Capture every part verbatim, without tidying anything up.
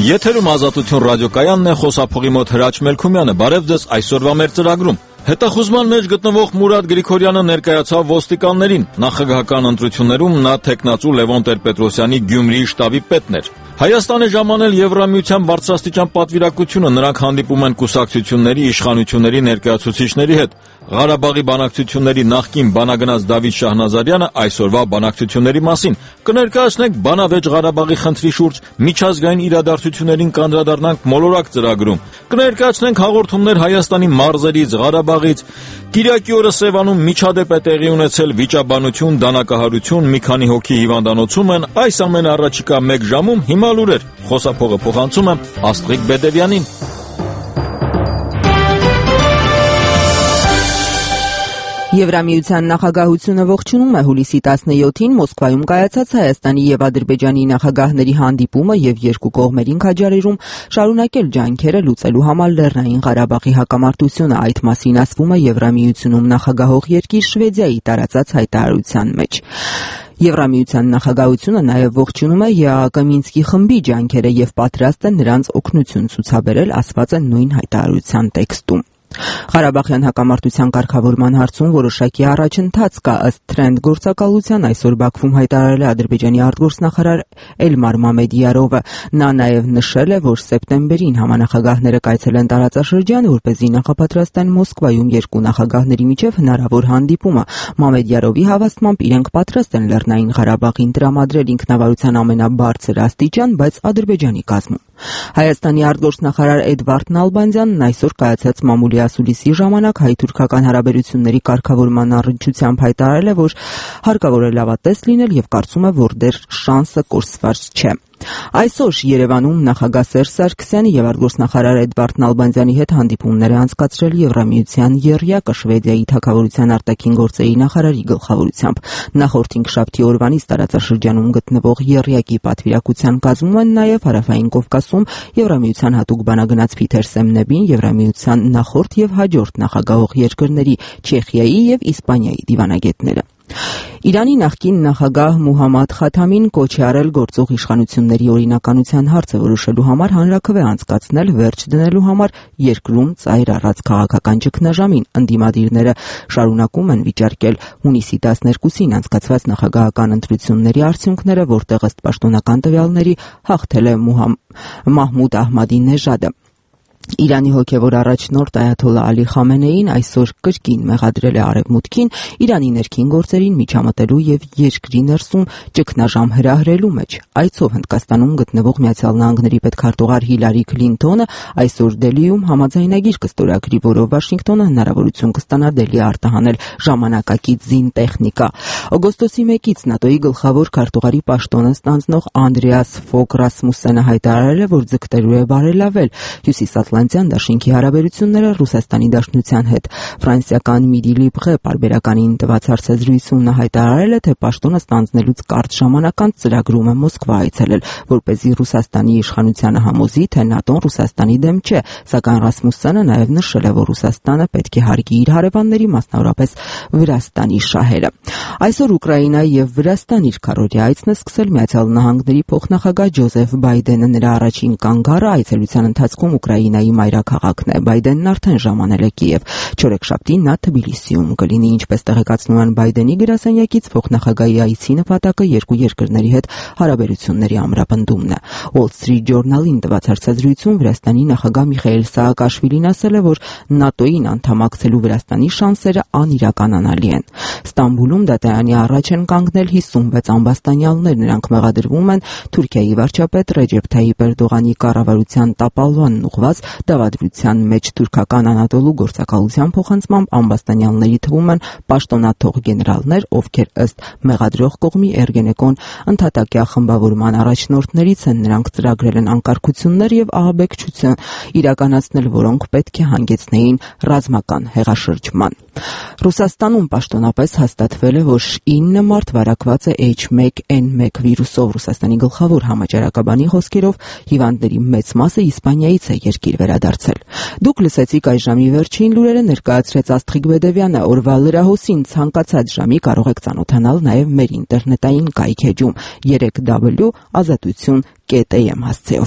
Եթերում Ազատություն ռադիոկայանն է, խոսափողի մոտ Հրաչ Մելքումյանը։ Բարև ձեզ այսօրվա մեր ծրագրում։ Հետախուզման մեջ գտնվող Մուրադ Գրիգորյանը ներկայացավ ոստիկաններին։ Նախագահական ընտրություններում նա թեկնածու Լևոն Տեր-Պետրոսյանի Գյումրիի շտաբի պետն էր։ Հայաստան է ժամանել Եվրամիության բարձրաստիճան պատվիրակությունը, նրանք հանդիպում են կուսակցությունների, իշխանությունների ներկայացուցիչների հետ։ Ղարաբաղի բանակցությունների նախկին բանագնաց Դավիթ Շահնազարյանը այսօրվա բանակցությունների մասին կներկայացնենք բանավեճ Ղարաբաղի խնդրի շուրջ միջազգային իրադարձություններին կանդրադառնանք մոլորակ ծրագրում։ Կներկայացնենք հաղորդումներ Հայաստանի մարզերից, Ղարաբաղից։ Կիրակի օրը Սևանում միջադեպ է տեղի ունեցել, վիճաբանություն, դանակահարություն, մի քանի հոգի հիվանդանոցում են։ Այս ամենը առաջիկա մեկ ժամում հիմա լուրեր։ Խոսափողը փոխանցում եմ Աստղիկ Բեդևյանին։ Եվրամիության նախագահությունը ողջունում է հուլիսի տասնյոթին Մոսկվայում կայացած Հայաստանի եւ Ադրբեջանի նախագահների հանդիպումը եւ երկու կողմերին քաջարերում շարունակել ջանքերը լուծելու համար Լեռնային Ղարաբաղի հակամարտությունը։ Այդ մասին ասվում է Եվրամիությունում նախագահող երկիր Շվեդիայի տարածած հայտարարության մեջ։ Եվրամիության նախագահությունը նաև ողջունում է ԵԱՀԿ Մինսկի խմբի ջանքերը եւ պատրաստ է նրանց օգնություն ցուցաբերել, ասված է նույն հայտարարության տեքստում։ Ղարաբաղյան հակամարտության կարգավորման հարցում որոշակի առաջընթաց կա, ըստ Թրենդ գործակալության այսօր Բաքվում հայտարարել է Ադրբեջանի արտգործնախարար Էլմար Մամեդիարովը։ Նա նաև նշել է, որ սեպտեմբերին համանախագահները կայցելեն տարածաշրջան, որպեսզի նախապատրաստեն Մոսկվայում երկու նախագահների միջև հնարավոր հանդիպումը։ Մամեդիարովի հավաստմամբ իրենք պատրաստ են Լեռնային Ղարաբաղին տրամադրել ինքնավարության ամենաբարձր աստիճան, բայց Ադրբեջանի կազմում։ Հայաստանի արտգործնախարար Էդվարդ Նալբանդյանն այսօր կայացած մամուլի ասուլիսի ժամանակ հայ-թուրքական հարաբերությունների կարգավորման առնչությամբ հայտարարել է, որ հարկավոր է լավատես լինել եւ կարծում է, որ դեռ շանսը կորսված չէ։ Այսօր Երևանում նախագահ Սերժ Սարգսյանի եւ արտգործնախարար Էդվարդ Նալբանդյանի հետ հանդիպումներ է անցկացրել Եվրամիության եռյակը Շվեդիայի թագավորության արտաքին գործերի նախարարի գլխավորությամբ։ Նախորդ հինգշաբթի օրվանից տարածաշրջանում գտնվող եռյակի պատվիրակության կազմում են նաեւ Հարավային Կովկասում Եվրամիության հատուկ բանագնաց Փիթեր Սեմնեբին, Եվրամիության նախորդ եւ հաջորդ նախագահող երկրների Չեխիայի եւ Իսպանիայի դիվանագետները։ Իրանի նախկին նախագահ Մուհամմադ Խաթամին կոչ է արել գործող իշխանությունների օրինականության հարցը որոշելու համար հանրաքվե անցկացնել վերջ դնելու համար երկրում ծայր առած քաղաքական ճգնաժամին։ Ընդդիմադիրները շարունակում են վիճարկել հունիսի տասներկուսին անցկացված նախագահական ընտրությունների արդյունքները, որտեղ ըստ պաշտոնական տվյալների հաղթել է Մահմուդ Ահմադի-Նեժադը։ Իրանի հոգևոր առաջնորդ Այաթոլլա Ալի Խամենեին այսօր կրկին մեղադրել է Արևմուտքին Իրանի ներքին գործերին միջամտելու եւ երկրի ներսում ճգնաժամ հրահրելու մեջ։ Այցով Հնդկաստանում գտնվող Միացյալ Նահանգների պետքարտուղար Հիլարի Քլինթոնը այսօր Դելիում համաձայնագիր կստորագրի, որով Վաշինգտոնը հնարավորություն կստանա Դելի արտահանել ժամանակակից զինտեխնիկա։ Օգոստոսի մեկից ՆԱՏՕ-ի գլխավոր քարտուղարի պաշտոնը ստանձնող Անդրեաս Ֆոգ Ռասմուսենը հայտարարել է, որ ձգտելու է բարելավել Հյուսիսատլանտյան դաշինքի հարաբերությունները Ռուսաստանի Դաշնության հետ։ Ֆրանսիական Midi Libre պարբերականին տված հարցազրույցում նա հայտարարել է, թե պաշտոնը ստանձնելուց կարճ ժամանակ անց ծրագրում է Մոսկվա այցելել, որպեսզի Ռուսաստանի իշխանությանը համոզի, թե ՆԱՏՕ-ն Ռուսաստանի դեմ չէ, սակայն Ռասմուսենը նաև նշել է, որ Ռուսաստանը պետք է հարգի իր հարևանների, մասնավորապես Վրաստանի շահերը։ Այսօր Ուկրաինայի եւ Վրաստանի իր քառօրյա այցն է սկսել Միացյալ Նահանգների փոխնախագահ Ջոզեֆ Բայդենը։ Նրա առաջին կանգառը այցելության ընթացքում Ուկրաինայի մայրաքաղաքն է։ Բայդենն արդեն ժամանել է Կիև։ Չորեքշաբթի նա Թբիլիսիում կլինի, ինչպես տեղեկացնում են Բայդենի գրասենյակից, փոխնախագահի այցի նպատակը երկու երկրների հետ հարաբերությունների ամրապնդումն է։ Wall Street Journal-ին տված հարցազրույցում Վրաստանի նախագահ Միխայիլ Սաակաշվիլին ասել է, որ ՆԱՏՕ-ին անդամակցելու Վրաստանի շանսերը անիրականանալի են։ Ստամբուլում դատարանի առաջ են կանգնել հիսունվեց ամբաստանյալներ, նրանք մեղադրվում են Թուրքիայի վարչապետ Ռեջեփ Թայիպ Էրդողանի կառավարության տապալվանն ուղղված դավադրության մեջ թուրքական Անատոլու գործակալության փոխանցմամբ ամբաստանյալների թվում են պաշտոնաթող գեներալներ, ովքեր ըստ մեղադրող կողմի Էրգենեկոն ընդհատակյա խմբավորման առաջնորդներից են։ Նրանք ծրագրել են անկարգություններ եւ ահաբեկչություն իրականացնել, որոնք պետք է հանգեցնեին ռազմական հեղաշրջման։ Ռուսաստանում պաշտոնապես հաստատվել է, որ ինը մարդ վարակված է H one N one վիրուսով։ Ռուսաստանի գլխավոր համաճարակաբանի խոսքերով հիվանդների մեծ մասը Իսպանիայից է երկիր վերադարձել։ Դուք լսեցիք այս ժամի վերջին լուրերը, ներկայացրեց Աստղիկ Բեդևյանը։ Օրվա լրահոսին ցանկացած ժամի կարող եք ծանոթանալ նաև մեր ինտերնետային կայքեջում w w w dot azatutun dot am հասցեով։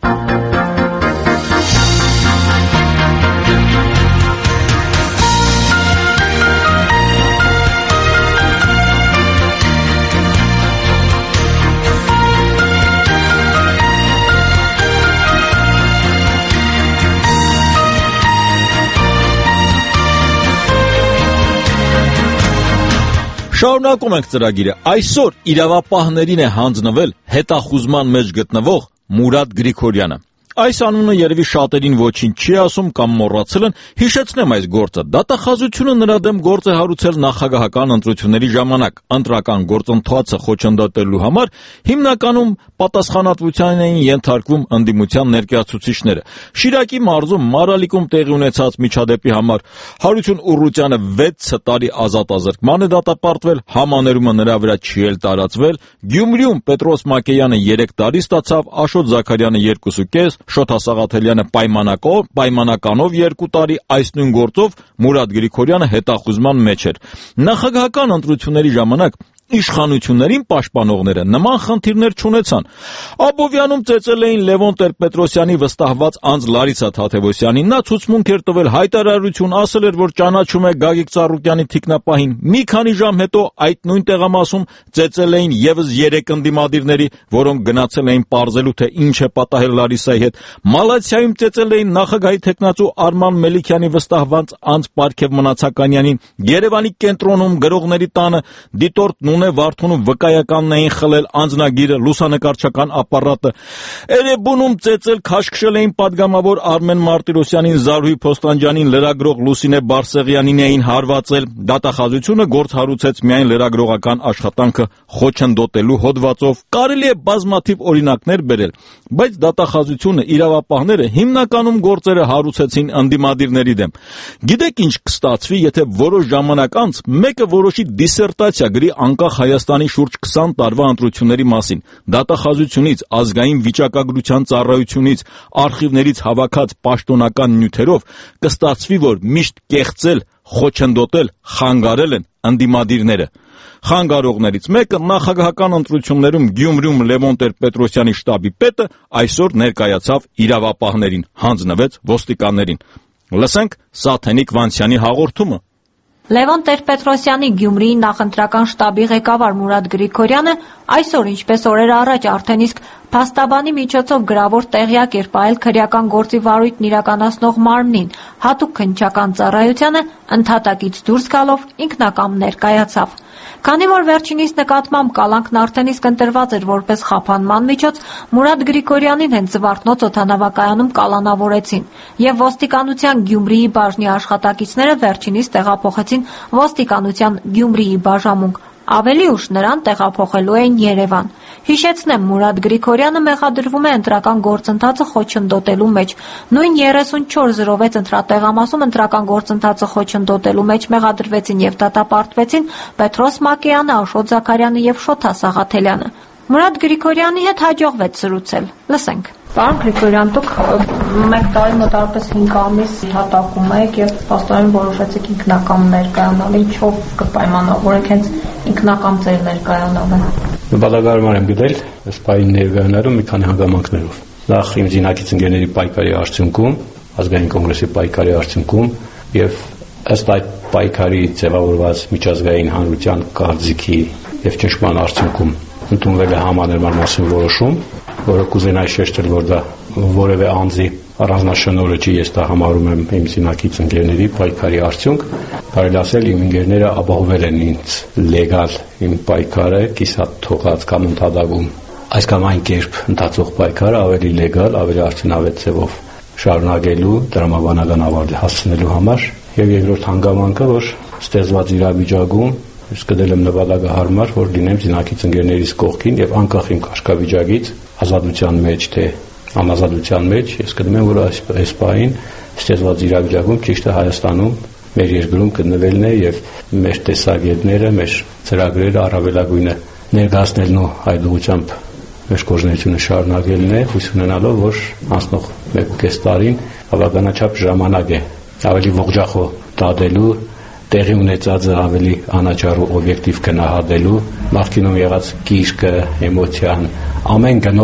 Շարունակում ենք ծրագիրը։ Այսօր իրավապահներին է հանձնվել հետախուզման մեջ գտնվող Մուրադ Գրիգորյանը։ Այս անունը երևի շատերին ոչինչ չի ասում կամ մոռացել են, հիշեցնեմ այս գործը։ Դատախազությունը նրա դեմ գործ է հարուցել նախագահական ընտրությունների ժամանակ։ Ընտրական գործընթացը խոչընդոտելու համար հիմնականում պատասխանատվության էին ենթարկվում ընդդիմության ներկայացուցիչները։ Շիրակի մարզում Մարալիկում տեղի ունեցած միջադեպի համար Հարություն Ուռուտյանը վեց տարի ազատազրկման է դատապարտվել, համաներումը նրա վրա չի էլ տարածվել։ Գյումրիում Պետրոս Մակեյանը երեք տարի ստացավ, Աշոտ Զաքարյանը երկուսուկես, Շոթա Սաղաթելյանը պայմանականով, պայմանականով երկու տարի, այս նույն գործով Մուրադ Գրիգորյանը հետախուզման մեջ էր։ Նախագահական ընտրությունների ժամանակ իշխանություններին պաշտպանողները նման խնդիրներ չունեցան։ Աբովյանում ծեծել էին Լևոն Տեր-Պետրոսյանի վստահված անձ Լարիսա Թադևոսյանին, նա ցուցմունք էր տվել, հայտարարություն, ասել էր, որ ճանաչում է Գագիկ Ծառուկյանի թիկնապահին։ Մի քանի ժամ հետո այդ նույն տեղամասում ծեծել էին եւս երեք ընդդիմադիրների, որոնք գնացել էին պարզելու, թե ինչ է պատահել Լարիսայի հետ։ Մալացիայում ծեծել էին նախագահի թեկնածու Արման Մելիքյանի վստահված անձ Պարքև Մնացականյանին։ Երևանի կենտրոնում գրողների տանը դիտորդ Նունե Վարդունու վկայականն էին խլել անձնագիրը, լուսանկարչական ապարատը։ Էրեբունում ծեծել քաշքշել էին падգամավոր Արմեն Մարտիրոսյանին, Զարուհի Փոստանջյանին, լրագրող Լուսինե Բարսեղյանին էին հարվածել։ Դատախազությունը գործ հարուցեց միայն լրագրողական աշխատանքը խոչընդոտելու հոդվածով։ Կարելի է բազմաթիվ օրինակներ բերել, բայց դատախազությունը, իրավապահները հիմնականում գործերը հարուցեցին ընդդիմադիրների դեմ։ Գիտեք ինչ կստացվի, եթե որոշ ժամանակ անց մեկը որոշի դիսերտացիա գրի անկախ Հայաստանի շուրջ քսան տարվա ընտրությունների մասին, դատախազությունից, ազգային վիճակագրության ծառայությունից, արխիվներից հավաքած պաշտոնական նյութերով, կստացվի, որ միշտ կեղծել, խոչընդոտել, խանգարել են ընդդիմադիրները։ Խանգարողներից մեկը նախագահական ընտրություններում Գյումրիում Լևոն Տեր-Պետրոսյանի շտաբի պետը այսօր ներկայացավ իրավապահներին, հանձնվեց ոստիկաններին։ Լսենք Սաթենիկ Վանցյանի հաղորդումը։ Լևոն Տեր-Պետրոսյանի Գյումրիի նախընտրական շտաբի ղեկավար Մուրադ Գրիգորյանը այսօր, ինչպես օրեր առաջ, արդեն իսկ փաստաբանի միջոցով գրավոր տեղյակ էր պահել քրեական գործի վարույթն իրականացնող մարմնին, հատուկ քննչական ծառայությանը ընդհատակից դուրս գալով ինքնակամ ներկայացավ։ Քանի որ վերջինիս նկատմամբ կալանքն արդեն իսկ ընտրված էր որպես խափանման միջոց, Մուրադ Գրիգորյանին հենց Զվարթնոց օդանավակայանում կալանավորեցին եւ ոստիկանության Գյումրիի բաժնի աշխատակիցները վերջինիս տեղափոխեցին ոստիկանության Գյումրիի բաժամունք։ Ավելի ուշ նրան տեղափոխելու էին Երևան։ Հիշեցնեմ, Մուրադ Գրիգորյանը մեղադրվում է ընտրական գործընթացը խոչընդոտելու մեջ։ Նույն երեսունչորս զրո վեց ընտրատեղամասում ընտրական գործընթացը խոչընդոտելու մեջ մեղադրվեցին եւ դատապարտվեցին Պետրոս Մակեյանը, Աշոտ Զաքարյանը եւ Շոթա Սաղաթելյանը։ Մուրադ Գրիգորյանի հետ հաջողվեց զրուցել։ Լսենք։ Պարոն Գրիգորյան, դուք մեկ տարի մոտավորապես հինգ ամիս հատակում եք եւ փաստորեն որոշեցիք ինքնակամ ներկայանալ։ Ինչով կպայմանավորեք հենց ինքնակամ ձեր ներկայանալը։ Նպատակարար եմ գտել սպային ներկայանալու մի քանի հանգամանքներով։ Նախ իմ զինակից ընկերների պայքարի արդյունքում, ազգային կոնգրեսի պայքարի արդյունքում եւ ըստ այդ պայքարի ձևավորված միջազգային հանրության կարծիքի եւ ճնշման արդյունքում ընդունվել է համաներման մասին որոշում, որը կուզենայի շեշտել, որ դա որևէ անձի առանձնաշնորհը չի, ես դա համարում եմ իմ զինակից ընկերների պայքարի արդյունք։ Կարելի ասել իմ ընկերները ապահովել են ինձ լեգալ իմ պայքարը, կիսատ թողած կամ ընդհատակում այս կամ այն կերպ ընթացող պայքարը ավելի լեգալ, ավելի արդյունավետ ձևով շարունակելու, դրամաբանական ավարտ հասցնելու համար։ Եվ երկրորդ հանգամանքը, որ ստեղծված իրավիճակում ես գտել եմ նպատակահարմար, որ լինեմ զինակից ընկերներիս կողքին եւ անկախ իմ կարգավիճակից ազատության մեջ թե անազատության մեջ, ես գտնում եմ, որ այս պահին ստեղծված իրավիճակում ճիշտ է Հայաստանում մեր երկրում գտնվելն է եւ մեր տեսակետները, մեր ծրագրերը առավելագույնը ներկայացնելն ու այդ ուղղությամբ մեր գործունեությունը շարունակելն է, հույս ունենալով, որ անցնող մեկուկես տարին բավականաչափ ժամանակ է ավելի ողջախոհ դատելու, տեղի ունեցածը ավելի անաչառ ու օբյեկտիվ գնահատելու, նախկինում եղած գիրկը, էմոցիան ամեն գնով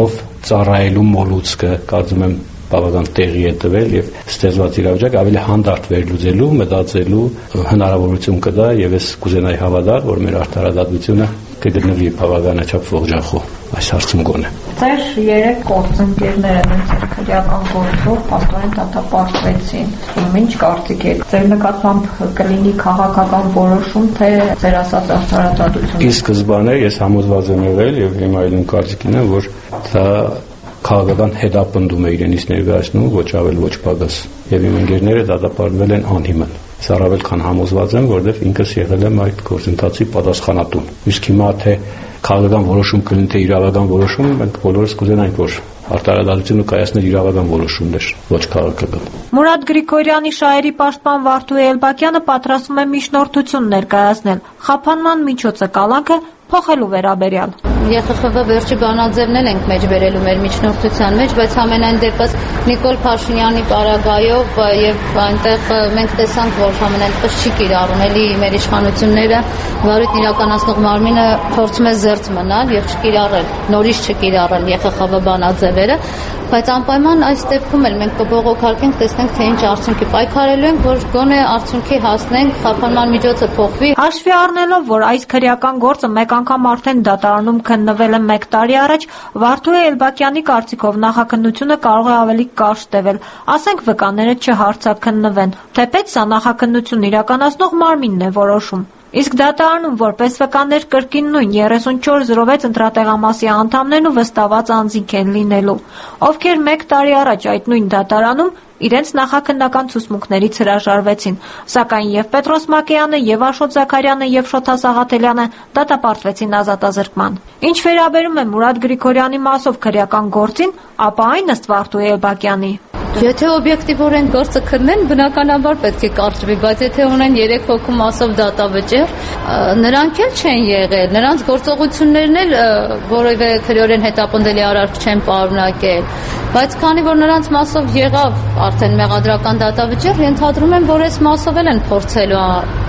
ծառայելու մոլուցքը կարծում եմ բավական տեղի է տվել եւ ստեղծված իրավիճակը ավելի հանդարտ վերլուծելու, մտածելու հնարավորություն կտա եւ ես կուզենայի հավատալ, որ մեր արդարադատությունը կգտնվի բավականաչափ ողջախոհ այս հարցում գոնե։ Ձեր երեք գործընկերները նույնիսկ քրեական գործով փաստորեն դատապարտվեցին։ Ինչ կարծիք եք, ձեր նկատմամբ կլինի քաղաքական որոշում, թե ձեր ասած արդարադատություն։ Ի սկզբանե ես համոզված եմ եղել եւ հիմա այլն կարծիքին եմ, որ դա քաղաքական հետապնդում է իրենից ներկայացնում, ոչ ավել ոչ պակաս, եւ իմ ընկերները դատապարտվել են անհիմն։ Ես առավել քան համոզված եմ, որովհետեւ ինքս եղել եմ այդ գործընթացի պատասխանատուն։ Իսկ հիմա թե քաղաքական որոշում կլինի, թե իրավական որոշում, մենք բոլորս կուզենանք, որ արտարադատությունը կայացնել իրավական որոշումներ, ոչ քաղաքական։ Մուրադ Գրիգորյանի շահերի պաշտպան Վարդուհի Էլբակյանը պատրաստվում է միջնորդություն ներկայացնել։ Խափանման միջոցը կալանքը փոխելու վերաբերյալ։ Ե Խ Խ V վերջի բանաձևն ենք մեջ բերելու մեր միջնորդության մեջ, բայց ամենայն դեպս Նիկոլ Փաշինյանի պարագայով եւ այնտեղ մենք տեսանք, որ ամենայն դեպս չի կիրառում էլի մեր իշխանությունները, վարույթն իրականացնող մարմինը փորձում է զերծ մնալ եւ չկիրառել, նորից չկիրառել Ե Խ Խ V բանաձևերը, բայց անպայման այս դեպքում էլ մենք կբողոքարկենք, տեսնենք թե ինչ արդյունքի պայքարելու ենք, որ գոնե արդյունքի հասնենք, խափանման միջոցը փոխվի։ Հաշվի առնելով, որ այս քրեական գործը մեկ անգամ արդեն դատարանում քննվել է մեկ տարի առաջ, Վարդուհի Էլբակյանի կարծիքով նախաքննությունը կարող է ավելի կարճ տևել, ասենք վկաները չհարցաքննվեն, թեպետ սա նախաքննություն իրականացնող մարմինն է որոշում։ Իսկ դատարանում որպես վկաներ կրկին նույն երեսունչորս զրո վեց ընտրատեղամասի անդամներն ու վստահված անձինք են լինելու, ովքեր մեկ տարի առաջ այդ նույն դատարանում իրենց նախաքննական ցուցմունքներից հրաժարվեցին, սակայն եւ Պետրոս Մակեյանը, եւ Աշոտ Զաքարյանը, եւ Շոթա Սաղաթելյանը դատապարտվեցին ազատազրկման։ Ինչ վերաբերում է Մուրադ Գրիգորյանի մասով քրեական գործին, ապա այն ըստ Վարդուհի Էլբակյանի Եթե օբյեկտիվորեն գործը քննեն, բնականաբար պետք է կարճվի, բայց եթե ունեն երեք հոգու մասով դատավճիռ, նրանք էլ չեն եղել, նրանց գործողություններն էլ որևէ քրեորեն հետապնդելի արարք չեն պարունակել, բայց քանի որ նրանց մասով եղավ արդեն մեղադրական դատավճիռ, ենթադրում եմ, որ այս մասով էլ են փորձելու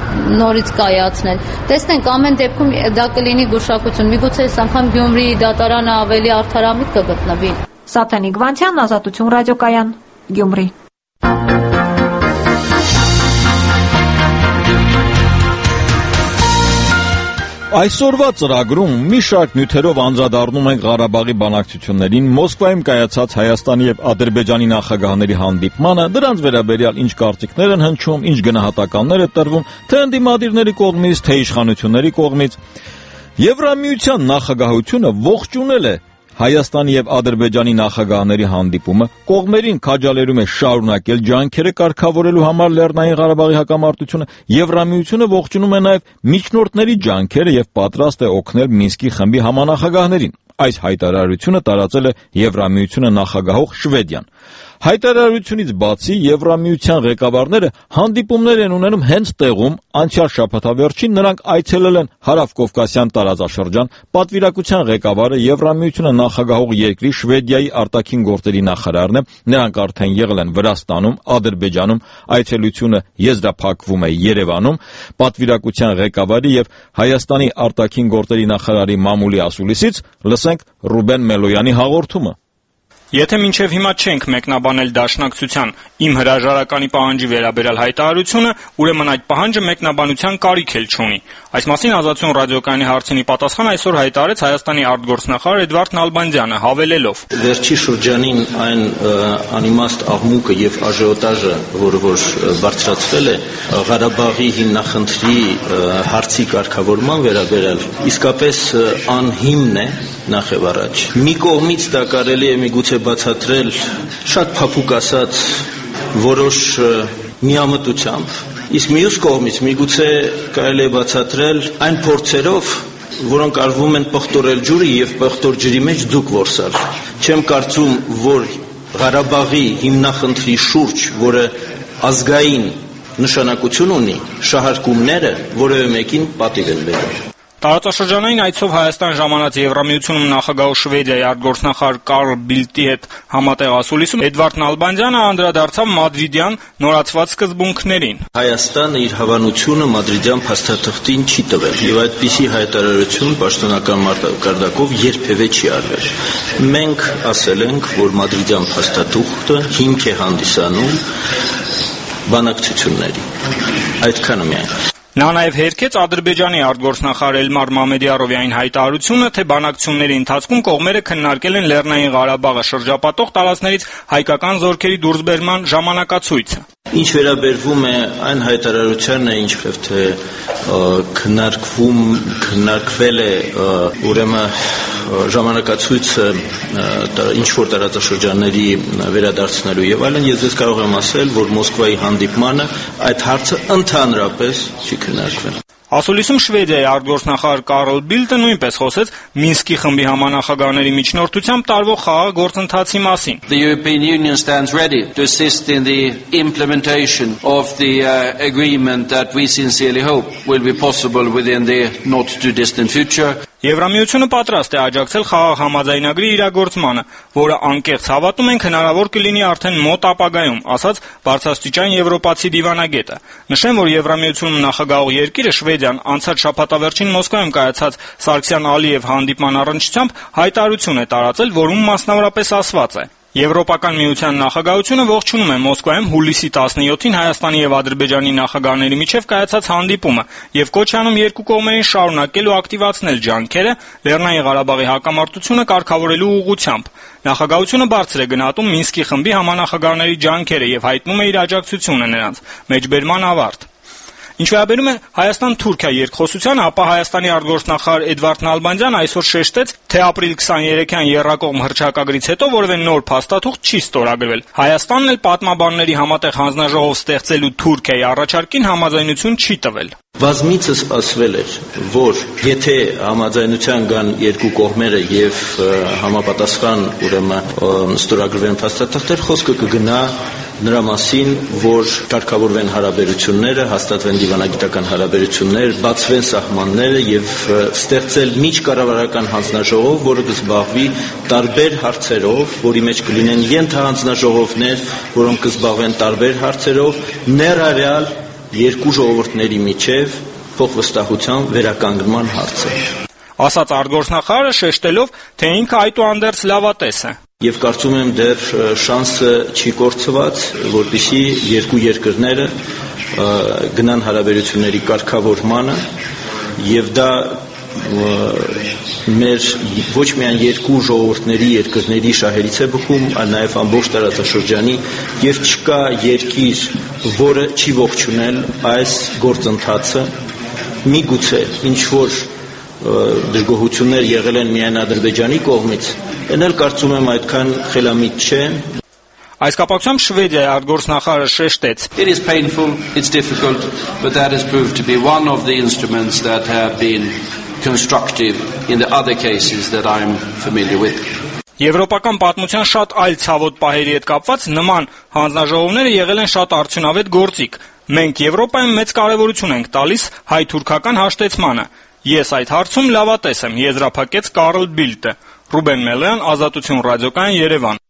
նորից կայացնել։ Տեսնենք, ամեն դեպքում դա կլինի գուշակություն, միգուցե այս անգամ Գյումրիի դատարանը ավելի արդարամիտ կգտնվի։ Սաթենիկ Վանցյան, Ազատություն ռադիոկայան, Գյումրի։ Այսօրվա ծրագրում մի շարք նյութերով անդրադառնում ենք Ղարաբաղի բանակցություններին, Մոսկվայում կայացած Հայաստանի եւ Ադրբեջանի նախագահների հանդիպմանը, դրանց վերաբերյալ ինչ կարծիքներ են հնչում, ինչ գնահատականներ է տրվում, թե ընդդիմադիրների կողմից, թե իշխանությունների կողմից։ Եվրամիության նախագահությունը ողջունել է Հայաստանի եւ Ադրբեջանի նախագահների հանդիպումը, կողմերին քաջալերում է շարունակել ջանքերը կարգավորելու համար Լեռնային Ղարաբաղի հակամարտությունը, Եվրամիությունը ողջունում է նաեւ միջնորդների ջանքերը եւ պատրաստ է օգնել Մինսկի խմբի համանախագահներին։ Այս հայտարարությունը տարածել է Եվրամիությունը նախագահող Շվեդիան։ Հայտարարությունից բացի Եվրամիության ղեկավարները հանդիպումներ են ունենում հենց տեղում, անցյալ շաբաթավերջին նրանք այցելել են Հարավկովկասյան տարածաշրջան, պատվիրակության ղեկավարը Եվրամիությունը նախագահող երկրի Շվեդիայի արտաքին գործերի նախարարն է, նրանք արդեն եղել են Վրաստանում, Ադրբեջանում, այցելությունը եզրափակվում է Երևանում, պատվիրակության ղեկավարի եւ Հայաստանի արտաքին գործերի նախարարի մամուլի ասուլիսից լսենք Ռուբեն Մելոյանի հաղորդումը։ Եթե մինչև հիմա չենք մեկնաբանել դաշնակցության իմ հրաժարականի պահանջի վերաբերյալ հայտարարությունը, ուրեմն այդ պահանջը մեկնաբանության կարիք էլ չունի։ Այս մասին Ազատություն ռադիոկայանի հարցինի պատասխան այսօր հայտարարեց Հայաստանի արտգործնախարար Էդվարդ Նալբանդյանը, հավելելով. Վերջի շրջանին այն անիմաստ աղմուկը եւ աժիոտաժը, որը որ բարձրացվել է Ղարաբաղի հիմնախնդրի հարցի կարգավորման վերաբերյալ, իսկապես անհիմն է նախ եւ առաջ։ Մի կողմից դա կարելի է միգուցե բացատրել շատ փափուկ ասած որոշ միամտությամբ, իսկ մյուս կողմից միգուցե կարելի է բացատրել այն փորձերով, որոնք արվում են պղտորել ջուրը եւ պղտոր ջրի մեջ ձուկ որսալ։ Չեմ կարծում, որ Ղարաբաղի հիմնախնդրի շուրջ, որը ազգային նշանակություն ունի, շահարկումները որևէ մեկին պատիվ են բերել։ Տարածաշրջանային այցով Հայաստան ժամանած Եվրամիությունում նախագահ Շվեդիայի արտգործնախարար Կարլ Բիլտի հետ համատեղ ասուլիսում Էդվարդ Նալբանդյանը անդրադարձավ մադրիդյան նորացված սկզբունքներին։ Հայաստանը իր հավանությունը մադրիդյան փաստաթղթին չի տվել, եւ այդպիսի հայտարարություն պաշտոնական մակարդակով երբևէ չի արվել։ Մենք ասել ենք, որ մադրիդյան փաստաթուղթը հիմք է հանդիսանում բանակցությունների։ Այդքանը միայն։ Նա նաև հերքեց Ադրբեջանի արտգործնախարար Էլմար Մամեդիարովի այն հայտարարությունը, թե բանակցությունների ընթացքում կողմերը քննարկել են Լեռնային Ղարաբաղը շրջապատող տարածքներից հայկական զորքերի դուրսբերման ժամանակացույցը։ Ինչ վերաբերվում է այն հայտարարությանը, ինչպես թե քննարկվում քննարկվել է ուրեմն ժամանակացույցը ինչ որ տարածաշրջանների վերադարձնելու եւ այլն, ես ձեզ կարող եմ ասել, որ Մոսկվայի հանդիպմանը այդ հարցը ընդհանրապես չի քննարկվել։ Ասուլիսում Շվեդիայի արտգործնախարար Կարլ Բիլտը նույնպես խոսեց Մինսկի խմբի համանախագահների միջնորդությամբ տարվող խաղաղ գործընթացի մասին։ The European Union stands ready to assist in the implementation of the uh, agreement that we sincerely hope will be possible within the not too distant future. Եվրամիությունը պատրաստ է աջակցել խաղաղ համաձայնագրի իրագործմանը, որը անկեղծ հավատում ենք հնարավոր կլինի արդեն մոտ ապագայում, ասաց բարձրաստիճան եվրոպացի դիվանագետը։ Նշեմ, որ Եվրամիությունում նախագահող երկիրը Շվեդիան անցած շաբաթավերջին Մոսկվայում կայացած Սարգսյան-Ալիև հանդիպման առնչությամբ հայտարարություն է տարածել, որում մասնավորապես ասված է. Եվրոպական միության նախագահությունը ողջունում է Մոսկվայում հուլիսի տասնյոթին Հայաստանի եւ Ադրբեջանի նախագահների միջև կայացած հանդիպումը եւ կոչ անում երկու կողմերին շարունակել ու ակտիվացնել ջանքերը Լեռնային Ղարաբաղի հակամարտությունը կարգավորելու ուղղությամբ։ Նախագահությունը բարձր է գնահատում Մինսկի խմբի համանախագահների ջանքերը եւ հայտնում է իր աջակցությունը նրանց։ Մեջբերման ավարտ։ Ինչ վերաբերում է Հայաստան-Թուրքիա երկխոսությանը, ապա Հայաստանի արտգործնախարար Էդվարդ Նալբանդյանը այսօր շեշտեց, թե ապրիլ քսաներեքյան եռակողմ հռչակագրից հետո որևէ նոր փաստաթուղթ չի ստորագրվել։ Հայաստանն էլ պատմաբանների համատեղ հանձնաժողով ստեղծելու Թուրքիայի առաջարկին համաձայնություն չի տվել։ Բազմիցս ասվել էր, որ եթե համաձայնության գան երկու կողմերը եւ համապատասխան ուրեմն ստորագրվեն փաստաթղթեր, խոսքը կգնա նրա մասին, որ կարգավորվեն հարաբերությունները, հաստատվեն դիվանագիտական հարաբերություններ, բացվեն սահմանները եւ ստեղծել միջկառավարական հանձնաժողով, որը կզբաղվի տարբեր հարցերով, որի մեջ կլինեն ենթահանձնաժողովներ, որոնք կզբաղվեն տարբեր հարցերով, ներառյալ երկու ժողովուրդների միջև փոխվստահության վերականգնման հարցը։ Ասաց արտգործնախարարը շեշտելով, թե ինքը այդուհանդերձ լավատես է։ Եվ կարծում եմ դեռ շանսը չի կորցված, որպեսզի երկու երկրները գնան հարաբերությունների կարգավորմանը եւ դա մեր ոչ միայն երկու ժողովուրդների երկրների շահերից է բխում, այլ նաև ամբողջ տարածաշրջանի եւ չկա երկիր, որը չի ողջունել այս գործընթացը։ Միգուցե ինչ որ դժգոհություններ եղել են միայն Ադրբեջանի կողմից, այն էլ կարծում եմ այդքան խելամիտ չէ։ Այս կապակցությամբ Շվեդիայի արտգործնախարարը շեշտեց. It is painful, it's difficult, but that has proved to be one of the instruments that have been constructive in the other cases that I'm familiar with. Եվրոպական պատմության շատ այլ ցավոտ պահերի հետ կապված նման հանձնաժողովները եղել են շատ արդյունավետ գործիք։ Մենք Եվրոպայում մեծ կարևորություն ենք տալիս հայ-թուրքական հաշտեցմանը։ Ես այդ հարցում լավատես եմ, եզրափակեց Կարլ Բիլտը։ Ռուբեն Մելյան, Ազատություն ռադիոկայան, Երևան։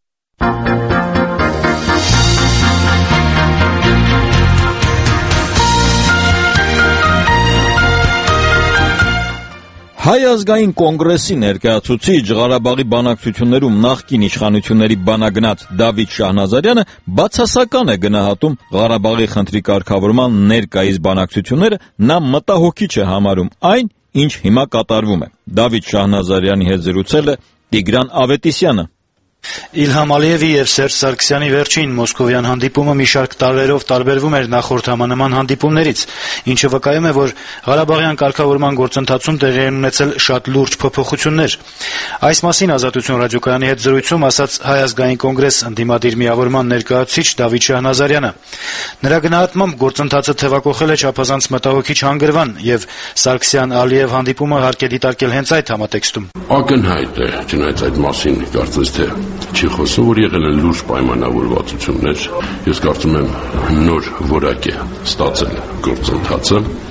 Հայ ազգային կոնգրեսի ներկայացուցիչ Ղարաբաղի բանակցություններում նախկին իշխանությունների բանագնաց Դավիթ Շահնազարյանը բացասական է գնահատում Ղարաբաղի խնդրի կարգավորման ներկայիս բանակցությունները, նա մտահոգիչ է համարում այն, ինչ հիմա կատարվում է։ Դավիթ Շահնազարյանի հետ զրուցել է Տիգրան Ավետիսյանը։ Իլհամ Ալիևի եւ Սերժ Սարգսյանի վերջին մոսկովյան հանդիպումը մի շարք տարրերով տարբերվում էր նախորդ համանման հանդիպումներից, ինչը վկայում է, որ Ղարաբաղյան կարգավորման գործընթացում տեղի են ունեցել շատ լուրջ փոփոխություններ։ Այս մասին Ազատություն ռադիոկայանի հետ զրույցում ասաց Հայ ազգային կոնգրես ընդդիմադիր միավորման ներկայացուցիչ Դավիթ Շահնազարյանը։ Նրա գնահատմամբ գործընթացը թևակողել է չափազանց մտահոգիչ հանգրվան եւ Սարգսյան-Ալիև հանդիպումը հարկ է դիտարկել հենց այդ համատեքստում։ Ակնհայտ է, չնայած այդ մասին կարծես թե չի խոսում, որ եղել են լուրջ պայմանավորվածություններ։ Ես կարծում եմ նոր որակ է ստացել գործընթացը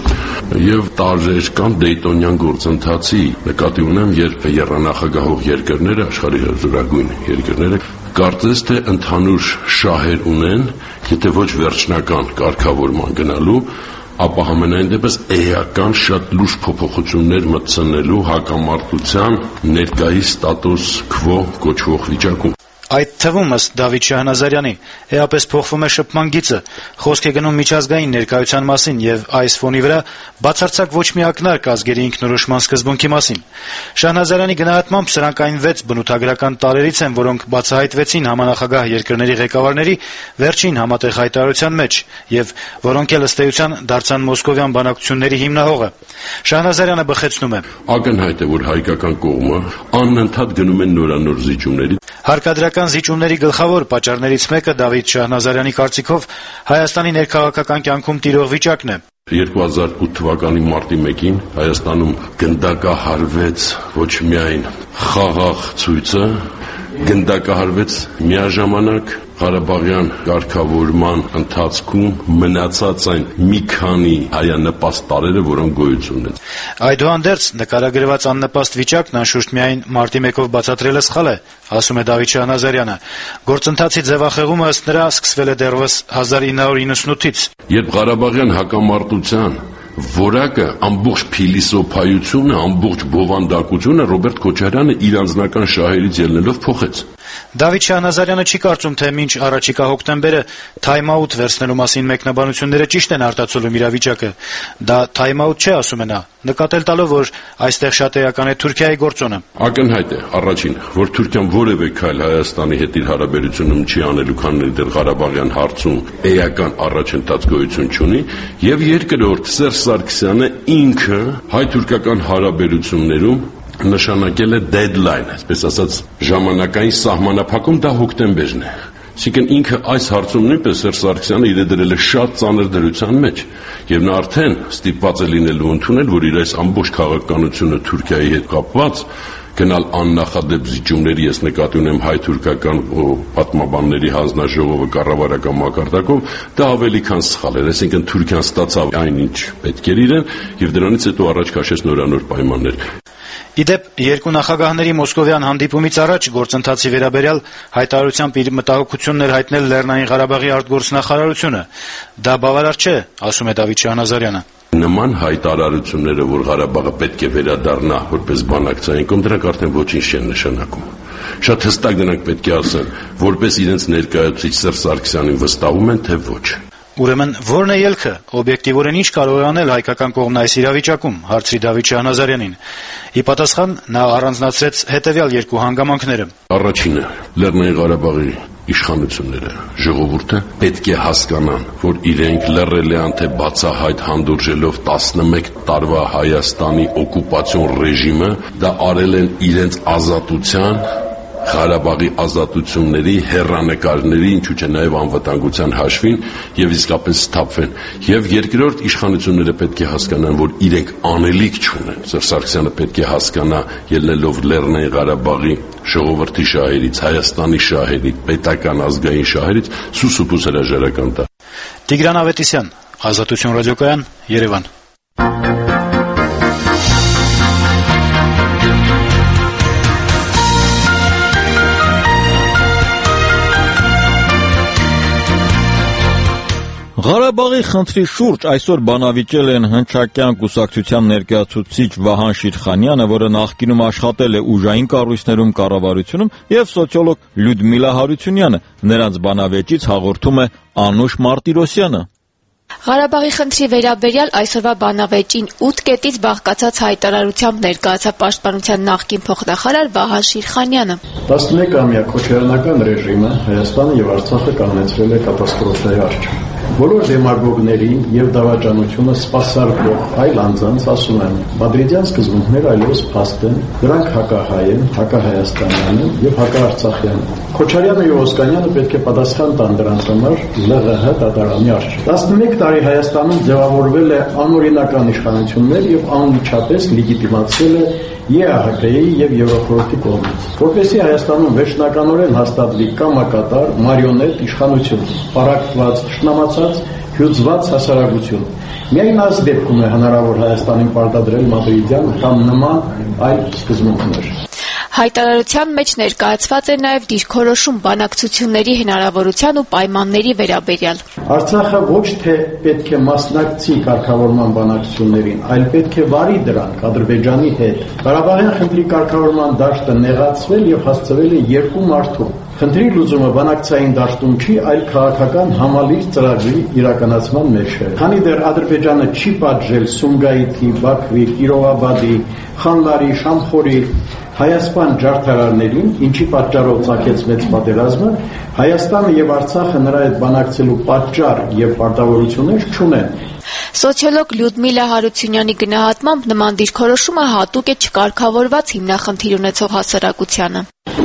Եվ տարրեր կան Դեյտոնյան գործընթացի նկատի ունեմ, երբ եռանախագահող երկրները, աշխարհի զորագույն երկրները կարծես թե ընդհանուր շահեր ունեն, եթե ոչ վերջնական կարգավորման գնալու, ապա համենայն դեպս էական շատ լուրջ փոփոխություններ մտցնելու հակամարտության ներկայիս ստատուս քվո կոչվող վիճակում։ Այդ թվում ըստ Դավիթ Շահնազարյանի էապես փոխվում է շփման գիծը, խոսք է գնում միջազգային ներկայության մասին եւ այս ֆոնի վրա բացարձակ ոչ մի ակնարկ ազգերի ինքնորոշման սկզբունքի մասին։ Շահնազարյանի գնահատմամբ սրանք այն վեց բնութագրական տարրերից են, որոնք բացահայտվեցին համանախագահ երկրների ղեկավարների վերջին համատեղ հայտարարության մեջ եւ որոնք էլ ըստ էության դարձան մոսկովյան բանակցությունների հիմնահողը։ Շահնազարյանը բխեցնում է. Ակնհայտ է, որ հայկական կողմը անընդհատ գնում են նորանոր զիջումների։ Հարկադրական զիջումների գլխավոր պատճառներից մեկը Դավիթ Շահնազարյանի կարծիքով Հայաստանի ներքաղաքական կյանքում տիրող վիճակն է։ երկու հազար ութ թվականի մարտի մեկին Հայաստանում գնդակահարվեց ոչ միայն խաղաղ ցույցը, գնդակահարվեց միաժամանակ Ղարաբաղյան կարգավորման ընթացքում մնացած այն մի քանի հայանպաստ տարրերը, որոնք գոյություն ունեն։ Այդուհանդերձ նկարագրված աննպաստ վիճակն անշուշտ միայն մարտի մեկով բացատրելը սխալ է, ասում է Դավիթ Շահնազարյանը։ Գործընթացի ձևախեղումը ըստ նրա սկսվել է դեռևս հազար ինը հարյուր նվաթից։ Երբ Ղարաբաղյան հակամարտության որակը, ամբողջ փիլիսոփայությունը, ամբողջ բովանդակությունը Ռոբերտ Քոչարյանը իր անձնական շահերից ելնելով փոխեց։ Դավիթ Շահնազարյանը չի կարծում, թե մինչ առաջիկա հոկտեմբերը թայմ-աութ վերցնելու մասին մեկնաբանությունները ճիշտ են արտացոլում իրավիճակը։ Դա թայմ-աութ չէ, ասում է նա, նկատել տալով, որ այստեղ շատ էական է Թուրքիայի գործոնը։ Ակնհայտ է, առաջին, որ Թուրքիան որևէ քայլ Հայաստանի հետ իր հարաբերությունում չի անելու, քանի դեռ Ղարաբաղյան հարցում էական առաջընթաց գոյություն չունի, եւ երկրորդ, Սերժ Սարգսյանը ինքը հայ-թուրքական հարաբերություններում նշանակել է deadline, այսպես ասած, ժամանակային սահմանափակում, դա հոկտեմբերն է։ Այսինքն ինքը այս հարցում նույնպես Սերժ Սարգսյանը իրեն դրել է շատ ծանր դրության մեջ, եւ նա արդեն ստիպված է լինելու ընդունել, որ իր այս ամբողջ քաղաքականությունը Թուրքիայի հետ կապված գնալ աննախադեպ զիջումների, ես նկատի ունեմ հայ-թուրքական պատմաբանների հանձնաժողովը կառավարական մակարդակով, դա ավելի քան սխալ էր, այսինքն Թուրքիան ստացավ այն, ինչ պետք էր իրեն, եւ դրանից հետո առաջ քաշեց նորանոր պայմաններ։ Իդեպ, երկու նախագահների մոսկովյան հանդիպումից առաջ գործընթացի վերաբերյալ հայտարարությամբ իր մտահոգությունն էր հայտնել Լեռնային Ղարաբաղի արտգործնախարարությունը։ Դա բավարար չէ, ասում է Դավիթ Շահնազարյանը։ Նման հայտարարությունները, որ Ղարաբաղը պետք է վերադառնա որպես բանակցային կողմ, դրանք արդեն ոչինչ չեն նշանակում։ Շատ հստակ դրանք պետք է ասեն, որպես իրենց ներկայացուցիչ Սերժ Սարգսյանին վստահում են, թե ոչ։ Ուրեմն ո՞րն է ելքը, օբյեկտիվորեն ինչ կարող է անել հայկական կողմն այս իրավիճակում, հարցրի Դավիթ Շահնազարյանին։ Ի պատասխան նա առանձնացրեց հետևյալ երկու հանգամանքները։ Առաջինը, Լեռնային Ղարաբաղի իշխանությունները, ժողովուրդը պետք է հասկանան, որ իրենք լռելիան թե բացահայտ հանդուրժելով տասնմեկ տարվա Հայաստանի օկուպացիոն ռեժիմը, դա արել են իրենց ազատության, Ղարաբաղի ազատությունների, հեռանկարների, ինչու՞ չէ նաև անվտանգության հաշվին եւ իսկապես սթափվեն։ Եվ երկրորդ, իշխանությունները պետք է հասկանան, որ իրենք անելիք չունեն։ Սերժ Սարգսյանը պետք է հասկանա, ելնելով Լեռնային Ղարաբաղի ժողովրդի շահերից, Հայաստանի շահերից, պետական ազգային շահերից, սուսուփուս հրաժարական տա։ Տիգրան Ավետիսյան, Ազատություն ռադիոկայան, Երևան։ Ղարաբաղի խնդրի շուրջ այսօր բանավիճել են հնչակյան կուսակցության ներկայացուցիչ Վահան Շիրխանյանը, որը նախկինում աշխատել է ուժային կառույցներում կառավարությունում, եւ սոցիոլոգ Լյուդմիլա Հարությունյանը։ Նրանց բանավեճից հաղորդում է Անուշ Մարտիրոսյանը։ Ղարաբաղի խնդրի վերաբերյալ այսօրվա բանավեճին ութ կետից բաղկացած հայտարարությամբ ներկայացավ Պաշտպանության նախկին փոխնախարար Վահան Շիրխանյանը։ տասնմեկամյա քոչարյանական ռեժիմը Հայաստանը եւ Արցախը կանգնեցրել է կատաստրոֆայի առջև։ Բոլոր դեմագոգներին եւ դավաճանությունը սպասարկող այլ անձանց ասում են, մադրիդյան սկզբունքները այլևս փաստ են, դրանք հակահայ են, հակահայաստանյան են եւ հակաարցախյան են։ Քոչարյանը եւ Օսկանյանը պետք է պատասխան տան դրանց համար ԼՂՀ դատարանի առջև։ տասնմեկ տարի Հայաստանում ձևավորվել է անօրինական իշխանություններ եւ անմիջապես լեգիտիմացվել է ԵԱՀԿ-ի եւ Եվրոխորհրդի կողմից, որպեսզի Հայաստանում վերջնականորեն հաստատվի կամակատար մարիոնետ իշխանություն, պարակտված, ճշնամացած, հյուծված հասարակություն։ Միայն այս դեպքում է հնարավոր Հայաստանին պարտադրել մադրիդյան կամ նման այլ սկզբունքներ։ Հայտարարության մեջ ներկայացված է նաև դիրքորոշում բանակցությունների հնարավորության ու պայմանների վերաբերյալ։ Արցախը ոչ թե պետք է մասնակցի կարգավորման բանակցություններին, այլ պետք է վարի դրանք Ադրբեջանի հետ։ Ղարաբաղյան խնդրի կարգավորման դաշտը նեղացվել եւ հասցվել է երկու մարդու։ Խնդրի լուծումը բանակցային դաշտում չի, այլ քաղաքական համալիր ծրագրի իրականացման մեջ է։ Քանի դեռ Ադրբեջանը չի պատժել Սումգայիթի, Բաքվի, Կիրովաբադի, Խանլարի, Շամխորի Հայաստան ջարդարարներին, ինչի պատճառով ցակեց մեծ պատերազմը, Հայաստանը եւ Արցախը նրա հետ բանակցելու պատճառ եւ պարտավորություններ չունեն։ Սոցիոլոգ Լյուդմիլա Հարությունյանի գնահատմամբ նման դիրքորոշումը հատուկ է չկարգավորված հիմնախնդիր ունեցող հասարակությանը։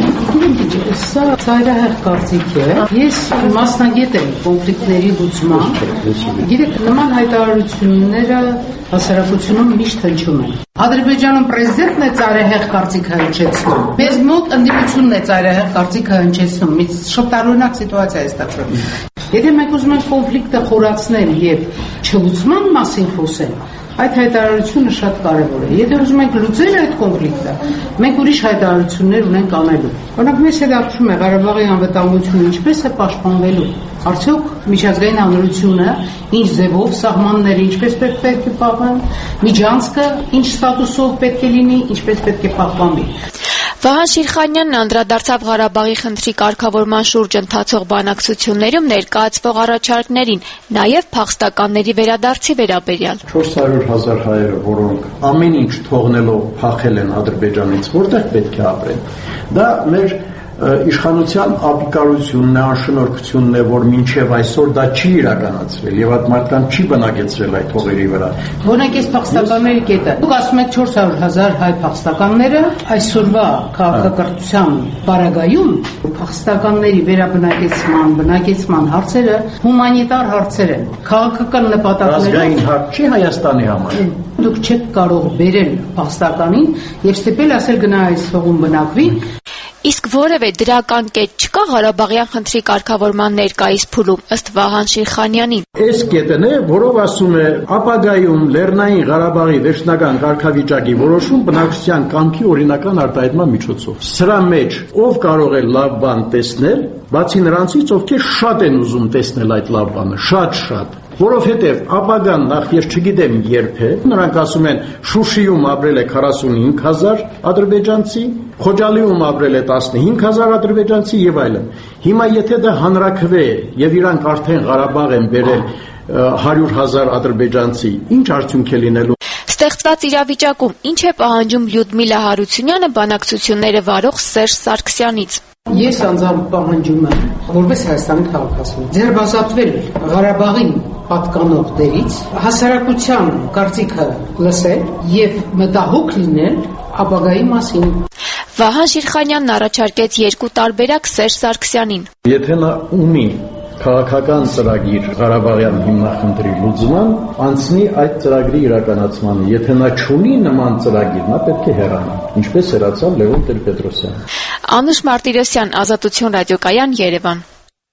Սա ծայրահեղ կարծիք է։ Ես մասնագետ եմ կոնֆլիկտների լուծման։ Գիտեք, նման հայտարարությունները հասարակությունում միշտ հնչում են։ Ադրբեջանում պրեզիդենտն է ծայրահեղ կարծիքը հնչեցնում։ Մեզ մոտ ընդդիմությունն է ծայրահեղ կարծիքը հնչեցնում։ Մի շատ տարօրինակ սիտուացիա է ստացվում։ Եթե մենք ուզում ենք կոնֆլիկտը խորացնել եւ չլուծման մասին խոսել, այդ հայտարարությունը շատ կարևոր է։ Եթե ուզում ենք լուծել այդ կոնֆլիկտը, մենք ուրիշ հայտարարություններ ունենք անելու։ Օրինակ, մեզ հետաքրքրում է Ղարաբաղի անվտանգությունը ինչպես է պաշտպանվելու։ Արդյոք միջազգային հանրությունը ինչ ձևով, սահմանները ինչպես պետք է պահպանվեն, միջանցքը ինչ ստատուսով պետք է լինի, ինչպես պետք է պահպանվի։ Վահան Շիրխանյանն անդրադարձավ Ղարաբաղի խնդրի կարգավորման շուրջ ընթացող բանակցություններում ներկայացվող առաջարկներին, նաև փախստականների վերադարձի վերաբերյալ։ չորս հարյուր հազար հայերը, որոնք ամեն ինչ թողնելով փախել են Ադրբեջանից, որտեղ պետք է ապրեն։ Դա մեր իշխանության ապիկարությունն է, անշնորհքությունն է, որ մինչև այսօր դա չի իրականացվել եւ այդ մարդկանց չի բնակեցրել այդ հողերի վրա։ Օրինակ, այս փախստականների կետը։ Դուք ասում եք չորս հարյուր հազար հայ փախստականները այսօրվա քաղաքակրթության պարագայում փախստականների վերաբնակեցման, բնակեցման հարցերը հումանիտար հարցեր են։ Քաղաքական նպատակներով ազգային հարց չի Հայաստանի համար։ Դուք չեք կարող բերել փախստականին եւ ստիպել ասել գնա այս հողում բնակվի։ Իսկ որևէ դրական կետ չկա Ղարաբաղյան խնդրի կարգավորման ներկայիս փուլում, ըստ Վահան Շիրխանյանի։ Այս կետն է, որով ասում է ապագայում Լեռնային Ղարաբաղի վերջնական կարգավիճակի որոշում բնակչության կամքի օրինական արտահայտման միջոցով։ Սրա մեջ ով կարող է լավ բան տեսնել, բացի նրանցից, ովքեր շատ են ուզում տեսնել այդ լավ բանը, շատ-շատ։ Որովհետև ապագան նախ ես չգիտեմ երբ է, նրանք ասում են Շուշիում ապրել է քառասունհինգ հազար ադրբեջանցի, Խոջալիում ապրել է տասնհինգ հազար ադրբեջանցի եւ այլն։ Հիմա եթե դա հանրաքվե է եւ իրանք արդեն Ղարաբաղ են բերել հարյուր հազար ադրբեջանցի, ինչ արդյունք է լինելու։ Ստեղծված իրավիճակում ինչ է պահանջում Լյուդմիլա Հարությունյանը բանակցությունները վարող Սերժ Սարգսյանից։ Ես անձամբ պահանջում եմ, որպես Հայաստանի քաղաքացի, ձերբազատվել Ղարաբաղին պատկանող դերից, հասարակության կարծիքը լսել եւ մտահոգ լինել ապագայի մասին։ Վահան Շիրխանյանն առաջարկեց երկու տարբերակ Սերժ Սարգսյանին։ Եթե նա ունի քաղաքական ծրագիր Ղարաբաղյան հիմնախնդրի լուծման, անցնի այդ ծրագրի իրականացմանը։ Եթե նա չունի նման ծրագիր, նա պետք է հեռանա, ինչպես հեռացավ Լևոն Տեր-Պետրոսյանը։ Անուշ Մարտիրոսյան, Ազատություն ռադիոկայան, Երևան։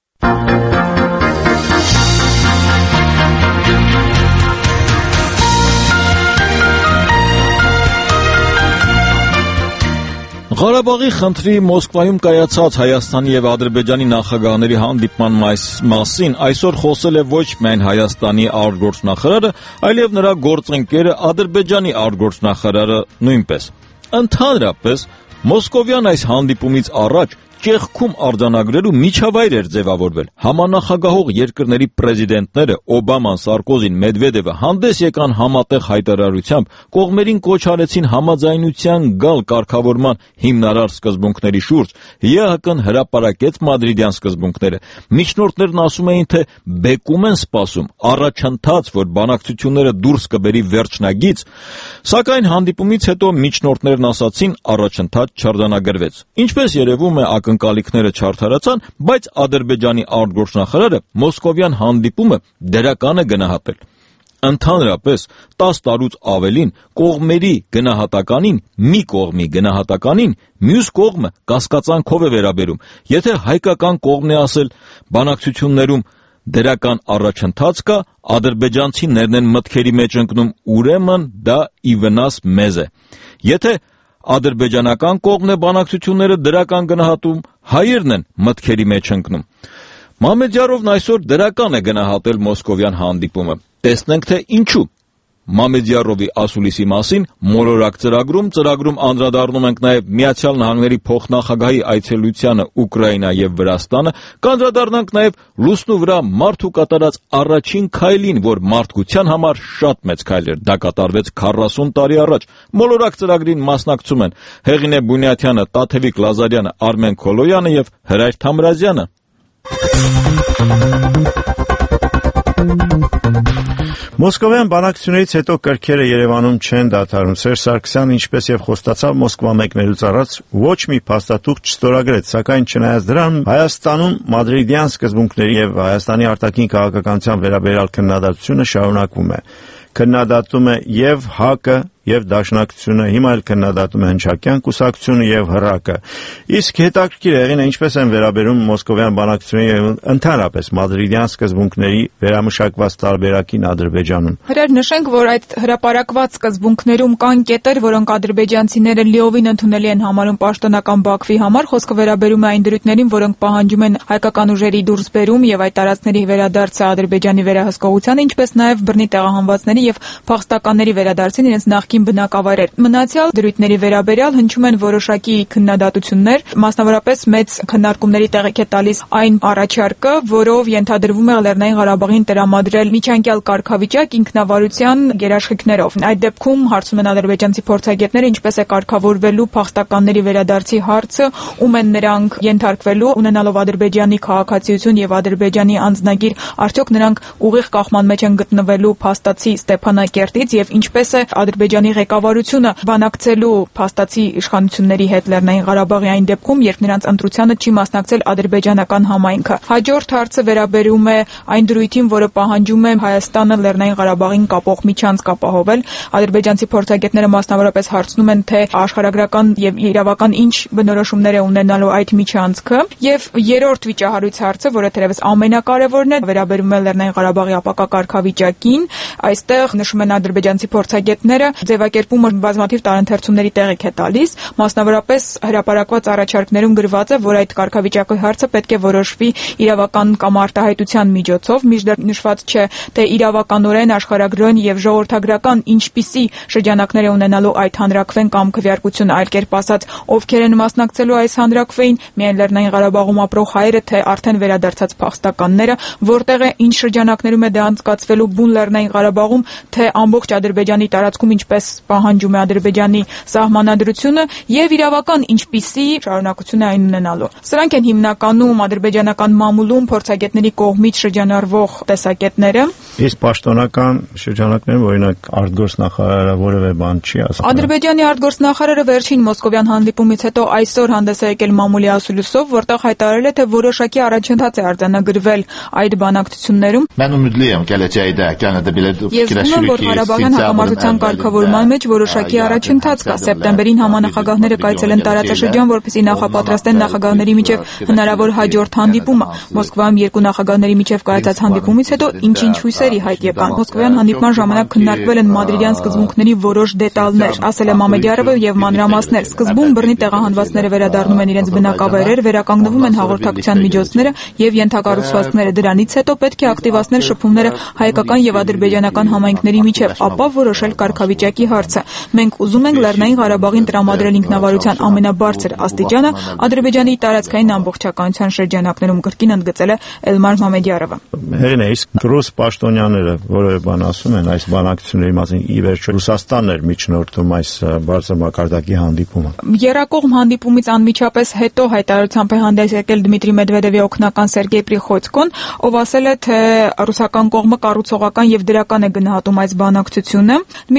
Ղարաբաղի խնդրի Մոսկվայում կայացած Հայաստանի եւ Ադրբեջանի նախագահների հանդիպման մասին այսօր խոսել է ոչ միայն Հայաստանի արտգործնախարարը, այլև նրա գործընկերը Ադրբեջանի արտգործնախարարը նույնպես։ Ընդհանրապես Մոսկովյան այս հանդիպումից առաջ ճեղքում արձանագրելու միջավայր էր ձևավորվել։ Համանախագահող երկրների պրեզիդենտները Օբաման, Սարկոզին, Մեդվեդևը հանդես եկան համատեղ հայտարարությամբ, կողմերին կոչ արեցին համաձայնության գալ կարգավորման հիմնարար սկզբունքների շուրջ։ ԵԱՀԿ-ն հրապարակեց մադրիդյան սկզբունքները։ Միջնորդներն ասում էին, թե բեկում են սպասում առաջընթաց, որ բանակցությունները դուրս կբերի վերջնագիծ, սակայն հանդիպումից հետո միջնորդներն ասացին, առաջընթաց չարձանագրվեց։ Ինչպես երևում է, ակնկալիքները չարդարացան, բայց Ադրբեջանի արտգործնախարարը Մոսկովյան հանդիպումը դրական է գնահատել։ Ընդհանրապես տասը տարուց ավելին կողմերի գնահատականին, մի կողմի գնահատականին, մյուս կողմը կասկածանքով է վերաբերում։ Եթե հայկական կողմն է ասել բանակցություններում դրական առաջընթաց կա, ադրբեջանցիներն են մտքերի մեջ ընկնում, ուրեմն դա ի վնաս մեզ է։ Եթե ադրբեջանական կողմն է բանակցությունները դրական գնահատում, հայերն են մտքերի մեջ ընկնում։ Մամեդյարովն այսօր դրական է գնահատել Մոսկովյան հանդիպումը։ Տեսնենք, թե ինչու։ Մամեդյարովի ասուլիսի մասին մոլորակ ծրագրում ծրագրում անդրադառնում ենք նաև Միացյալ Նահանգների փոխնախագահի այցելությանը Ուկրաինա եւ Վրաստանը, կանդրադառնանք նաև Լուսնու վրա մարդու կատարած առաջին քայլին, որ մարդկության համար շատ մեծ քայլ էր։ Դա կատարվեց քառասուն տարի առաջ։ Մոլորակ ծրագրին մասնակցում են Հեղինե Բունյաթյանը, Տաթևիկ Լազարյանը, Արմեն Քոլոյանը եւ Հրայր Թամրազյանը։ Մոսկովյան բանակցությունից հետո կրքերը Երևանում չեն դադարում։ Սերժ Սարգսյանը, ինչպես եւ խոստացավ Մոսկվա մեկնելուց առաջ, ոչ մի փաստաթուղթ չստորագրեց, սակայն չնայած դրան, Հայաստանում մադրիդյան սկզբունքների եւ Հայաստանի արտաքին քաղաքականության վերաբերյալ քննադատությունը շարունակվում է։ Քննադատում է եւ ՀԱԿ-ը, եւ Դաշնակցությունը, հիմա էլ քննադատում է Հնչակյան կուսակցությունը եւ Հռակը։ Իսկ հետաքրքիր եղին է ինչպես են վերաբերում մոսկովյան բանակցությունների եւ ընդհանրապես մադրիդյան սկզբունքների վերամշակված տարբերակին Ադրբեջանում։ Հրեր նշենք, որ այդ հրապարակված սկզբունքներում կան կետեր, որոնք ադրբեջանցիները լիովին ընդունելի են համարում պաշտոնական Բաքվի համար, խոսքը վերաբերում է այն դրույթներին, որոնք պահանջում են հայկական ուժերի դուրսբերում եւ այդ տարածքների վերադարձը Ադրբեջանի վերահսկողությանը, ինչպես նաեւ բռնի տեղահանվածների եւ փախստականների վերադարձին իրենց նախկին բնակավայրեր։ Մնացյալ դրույթների վերաբերյալ հնչում են որոշակի քննադատություններ, մասնավորապես մեծ քննարկումների տեղիք է տալիս այն առաջարկը, որով ենթադրվում է Լեռնային Ղարաբաղին տրամադրել միջանկյալ կարգավիճակ ինքնավարության գերաշխիքներով։ Այդ դեպքում հարցում են ադրբեջանցի փորձագետները, ինչպես է կարգավորվելու փախստականների վերադարձի հարցը, ում են նրանք ենթարկվելու, ունենալով Ադրբեջանի քաղաքացիություն եւ Ադրբեջանի անձնագիր, արդյոք նրանք ուղիղ կախման մեջ են գտնվելու փաստացի Ստեփանակերտից եւ ինչպես է Ադրբեջանի ղեկավարությունը բանակցելու փաստացի իշխանությունների հետ Լեռնային Ղարաբաղի այն դեպքում, երբ նրանց ընտրությանը չի մասնակցել ադրբեջանական համայնքը։ Հաջորդ հարցը վերաբերում է այն դրույթին, որը պահանջում է Հայաստանը Լեռնային Ղարաբաղին կապող միջանցք ապահովել։ Ադրբեջանցի փորձագետները մասնավորապես հարցնում են, թե աշխարհագրական եւ իրավական ինչ բնորոշումներ է ունենալու այդ միջանցքը։ Եվ երրորդ վիճահարույց հարցը, որը թերևս ամենակարևորն է, վերաբերում է Լեռնային Ղարաբաղի ապակա կարգավիճակին։ Այստեղ նշում են ադրբեջանցի փորձագետները, ձևակերպումը բազմաթիվ տարընթերցումների տեղիք է տալիս, մասնավորապես հրապարակված առաջարկներում գրված է, որ այդ կարգավիճակի հարցը պետք է որոշվի իրավական կամ արտահայտության միջոցով, մինչդեռ նշված չէ, թե իրավականորեն, աշխարհագրոն եւ ժողովրդագրական ինչպիսի շրջանակներ է ունենալու այդ հանրակրվեն կամ քվեարկությունը, այլ կերպ ասած, ովքեր են մասնակցելու այս հանրակրվեին, միայն Լեռնային Ղարաբաղում ապրող հայերը, թե արդեն վերադարձած փախստականները, որտեղ է, ինչ շրջանակներում է դա անցկացվելու բուն Լեռնային Ղարաբաղում, թե ամբողջ Ադրբեջանի տարածքում, ինչպես պահանջում է Ադրբեջանի սահմանադրությունը, եւ իրավական ինչպիսի շարունակություն է այն ունենալու։ Սրանք են հիմնականում ադրբեջանական մամուլում փորձագետների կողմից շրջանառվող տեսակետները։ Իսկ պաշտոնական շրջանակներում, օրինակ, արտգործնախարարը որևէ բան չի ասում։ Ադրբեջանի արտգործնախարարը վերջին մոսկովյան հանդիպումից հետո այսօր հանդես է եկել մամուլի ասուլիսով, որտեղ հայտարարել է, թե որոշակի առաջընթաց է արձանագրվել այդ բանակցություններում։ Mən ümidliyəm gələcəkdə yenə də belə fikirləşirik ki, Ղարաբաղյան հակամարտության կարգավորման մեջ որոշակի առաջընթաց կա։ Սեպտեմբերին համանախագահները կայցելեն տարածաշրջան, որպեսզի նախապատրաստեն նախագահների միջև հնարավոր հաջորդ հանդիպումը։ Մոսկվայում երկու նախագահների միջև կայացած հանդիպումից հետո ինչ-ինչ հույսերի հայտ եկան։ Մոսկվայյան հանդիպման ժամանակ քննարկվել են մադրիդյան սկզբունքների որոշ դետալներ, ասել է Մամեդյարովը եւ մանրամասներ։ Սկզբում բռնի տեղահանվածները վերադառնում են իրենց բնակավայրեր, վերականգնվում են հաղորդակցության միջոցները եւ ենթակառուցվածքները։ Դրանից հետո պետք է ակտիվացնել շփումները հայկական եւ ադրբեջանական համայնքների միջև, ապա որոշել կարգավիճակի հարցը։ Մենք ուզում ենք Լեռնային Ղարաբաղին տրամադրել ինքնավարության ամենաբարձր աստիճանը Ադրբեջանի տարածքային ամբողջականության շրջանակներում, կրկին ընդգծել է Էլմար Մամեդյարովը։ Հերին է, իսկ ռուս պաշտոնյաները որևէ բան ասում են այս բանակցությունների մասին, ի վերջո Ռուսաստանն էր միջնորդում այս բարձր մակարդակի հանդիպումը։ Եռակողմ հանդիպումից անմիջապես հետո հայտարարությամբ է հանդես եկել Դմիտրի Մեդվեդևի օգնական Սերգեյ Պրիխոցկոն, ով ասել է, թե ռուսական կողմը կառուցողական եւ դրական է գնահատում այս բանակցությունը։ Դմիտրի Մեդվեդևը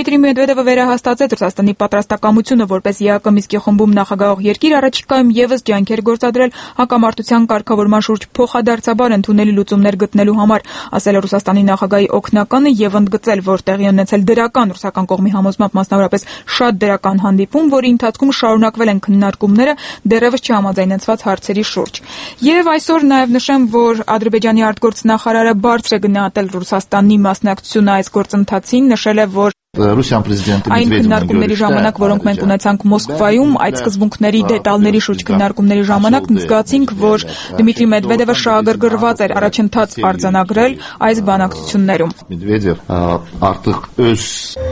Մեդվեդևը վերահաստատեց Ռուսաստանի պատրաստակամությունը որպես ԵԱԿ Մինսկի խմբում նախագահող երկիր առաջիկայում եւս ջանքեր գործադրել հակամարտության կարգավորման շուրջ փոխադարձաբար ընդունելի լուծումներ գտնելու համար, ասել է Ռուսաստանի նախագահի օգնականը եւ ընդգծել, որ տեղի ունեցել դրական ռուսական կողմի համոզմամբ մասնավորապես շատ դրական հանդիպում, որի ընթացքում շարունակվել են քննարկումները դեռևս չհամաձայնեցված հարցերի շուրջ։ Եվ այսօր նաեւ նշեմ, որ Ադրբեջանի արտգործնախարարը բարձր է գնահատել Ռուսաստանի մասնակցությունը այս գործընթացին, նշել է, որ Ռուսիան պրեզիդենտը այն քննարկումների ժամանակ, որոնք մենք ունեցանք Մոսկվայում, այդ սկզբունքների դետալների շուրջ քննարկումների ժամանակ զգացինք, որ Դմիտրի Մեդվեդևը շահագրգռված էր առաջընթաց արձանագրել այս բանակցություններում։ Մեդվեդև արդյոք ըս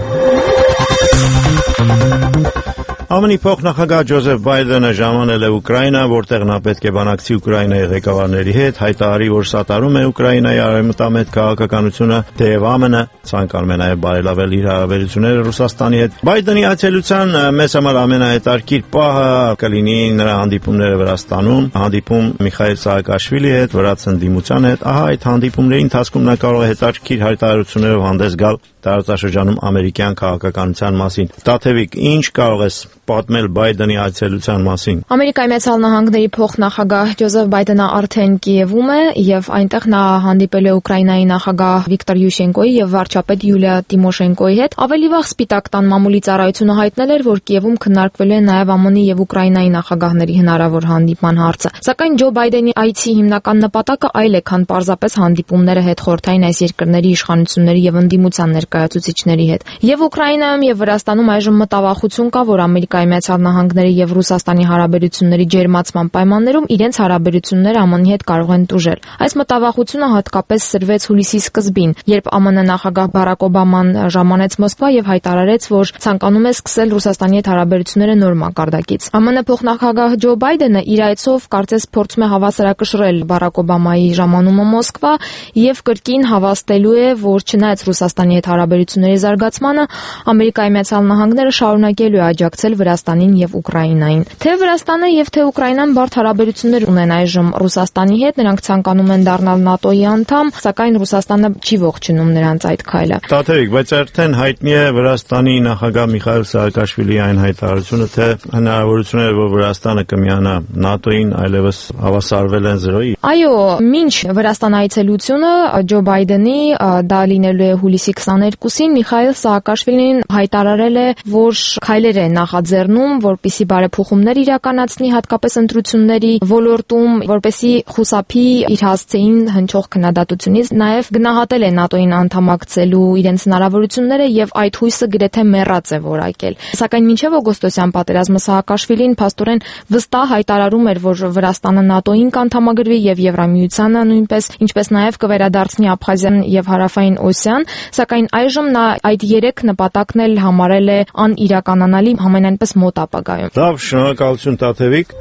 ԱՄՆ-ի փոխնախագահ Ջոզեֆ Բայդենը ժամանել է Ուկրաինա, որտեղ նա պետք է բանակցի Ուկրաինայի ղեկավարների հետ, հայտարարի, որ սատարում է Ուկրաինայի արևմտամետ քաղաքականությունը, թեև ԱՄՆ-ը ցանկանում է նաև բարելավել իր հարաբերությունները Ռուսաստանի հետ։ Բայդենի այցելության մեծ համար ամենահետաքրքիր պահը կլինի նրա հանդիպումները Վրաստանում, հանդիպում Միխայիլ Սահակաշվիլի հետ, վրաց ընդդիմության հետ։ Ահա այդ հանդիպումների ընթացքում նա կարող է հետաքրքիր հայտարարություններով հանդես գալ տարածաշրջանում ամերիկյան քաղաքականության մասին։ Տաթևիկ, ինչ կարող ես պատմել Բայդենի այցելության մասին։ Ամերիկայի Մեծ Նահանգների փոխնախագահ Ջոզեֆ Բայդենը արդեն Կիևում է եւ այնտեղ նա հանդիպել է Ուկրաինայի նախագահ Վիկտոր Յուշենկոյի եւ վարչապետ Յուլիա Տիմոշենկոյի հետ։ Ավելի վաղ Սպիտակ տան մամուլի ծառայությունը հայտնել էր, որ Կիևում քննարկվել է նաեւ ԱՄՆ-ի եւ Ուկրաինայի նախագահների հնարավոր հանդիպման հարցը։ Սակայն Ջո Բայդենի այցի հիմնական նպատակը այլ է, քան պարզապես հանդիպումները հետխորհրդային այս երկրների իշխանությունների եւ ընդդիմության ներկայացուցիչների հետ։ Եվ Ուկրաինայում եւ Վրաստանում այժմ մտավախություն կա, որ Ամերիկայի Մեծ Նահանգների եւ Ռուսաստանի հարաբերությունների ջերմացման պայմաններում իրենց հարաբերությունները ԱՄՆ-ի հետ կարող են տուժել։ Այս մտավախությունը հատկապես սրվեց հուլիսի սկզբին, երբ ԱՄՆ նախագահ Բարակ Օբաման ժամանեց Մոսկվա եւ հայտարարեց, որ ցանկանում է սկսել Ռուսաստանի հետ հարաբերությունները նոր մակարդակից։ ԱՄՆ փոխնախագահ Ջո Բայդենը իր այցով կարծես փորձում է հավասարակշռել Բարակ Օբամայի ժամանումը Մոսկվա եւ կրկին հավաստելու է, որ չնայած Ռուսաստանի հետ հարաբերությունների զարգացմանը, Ամերիկայի Մեծ Նահանգները շարունակելու է աջակցել Վրաստանին եւ Ուկրաինային։ Թե Վրաստանը եւ թե Ուկրաինան բարդ հարաբերություններ ունեն այժմ Ռուսաստանի հետ, նրանք ցանկանում են դառնալ ՆԱՏՕ-ի անդամ, սակայն Ռուսաստանը չի ողջունում նրանց այդ քայլը։ Տաթևիկ, բայց արդեն հայտնի է Վրաստանի նախագահ Միխայիլ Սահակաշվիլիի այն հայտարարությունը, թե հնարավորությունները, որ Վրաստանը կմիանա ՆԱՏՕ-ին, այլևս հավասարվել են զրոյի։ Այո, մինչ Վրաստան այցելությունը Ջո Բայդենի դա լինելու է հուլիսի քսաներկուսին, Միխայիլ Սահակաշվիլին հայտարարել է, որ քայլեր է նախաձեռնում, որպեսզի բարեփոխումներ իրականացնի, հատկապես ընտրությունների ոլորտում, որպեսզի խուսափի իր հասցեին հնչող քննադատությունից, նաև գնահատել է ՆԱՏՕ-ին անդամակցելու իրենց հնարավորությունները եւ այդ հույսը գրեթե մեռած է որակել։ Սակայն մինչև օգոստոսյան պատերազմը Սահակաշվիլին փաստորեն վստահ հայտարարում էր, որ Վրաստանը ՆԱՏՕ-ին կանդամագրվի եւ Եվրամիությանը նույնպես, ինչպես նաև կվերադարձնի Աբխազիան եւ Հարավային Օսիան, սակայն այժմ նա այդ երեք նպատակն էլ համարել է անիրականանալի համենայնպես մոտ ապագայում։ Լավ, շնորհակալություն Տաթևիկ։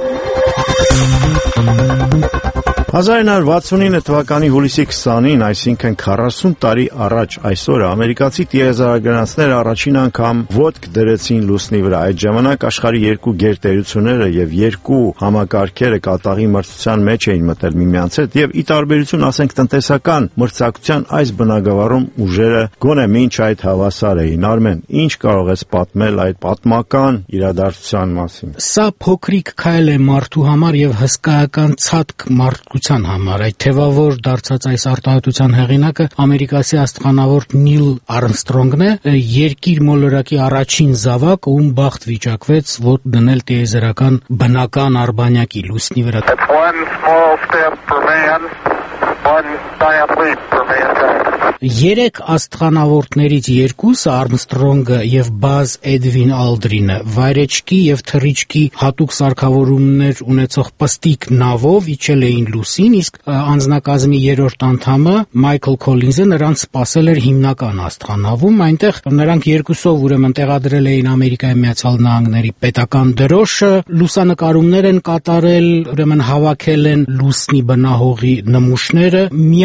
հազար նույնսուն վաթսունինը թվականի հուլիսի քսանին, այսինքն քառասուն տարի առաջ այսօրը ամերիկացի տիեզերագնացները առաջին անգամ ոտք դրեցին լուսնի վրա։ Այդ ժամանակ աշխարհի երկու գերտերությունները եւ երկու համակարգերը կատաղի մրցության մեջ էին մտել միմյանց հետ եւ ի տարբերություն, ասենք, տնտեսական մրցակցության այս բնագավառում ուժերը գոնե մինչ այդ հավասար էին։ Արմեն, ինչ կարող ես պատմել այդ պատմական իրադարձության մասին։ Սա փոքրիկ քայլ է մարդու համար եւ հսկայական ցածկ մարդկության համար։ Այդ թեվավոր դարձած այս արտահայտության հեղինակը ամերիկացի աստղանավորդ Նիլ Արմստրոնգն է, երկիր մոլորակի առաջին զավակ, ում բախտ վիճակվեց ոտ դնել տիեզերական բնական արբանյակի լուսնի վրա։ Երեք աստղանավորդներից երկուսը, Արմստրոնգը եւ Բազ Էդվին Ալդրինը, վայրեջքի եւ թռիչքի հատուկ սարքավորումներ ունեցող պստիկ նավով իջել էին լուսին, իսկ անձնակազմի երրորդ անդամը Մայքլ Քոլինզը նրանց սպասել էր հիմնական աստղանավում։ Այնտեղ նրանք երկուսով ուրեմն տեղադրել էին Ամերիկայի Միացյալ Նահանգների պետական դրոշը, լուսանկարումներ են կատարել, ուրեմն հավաքել են լուսնի բնահողի նմուշները, միակ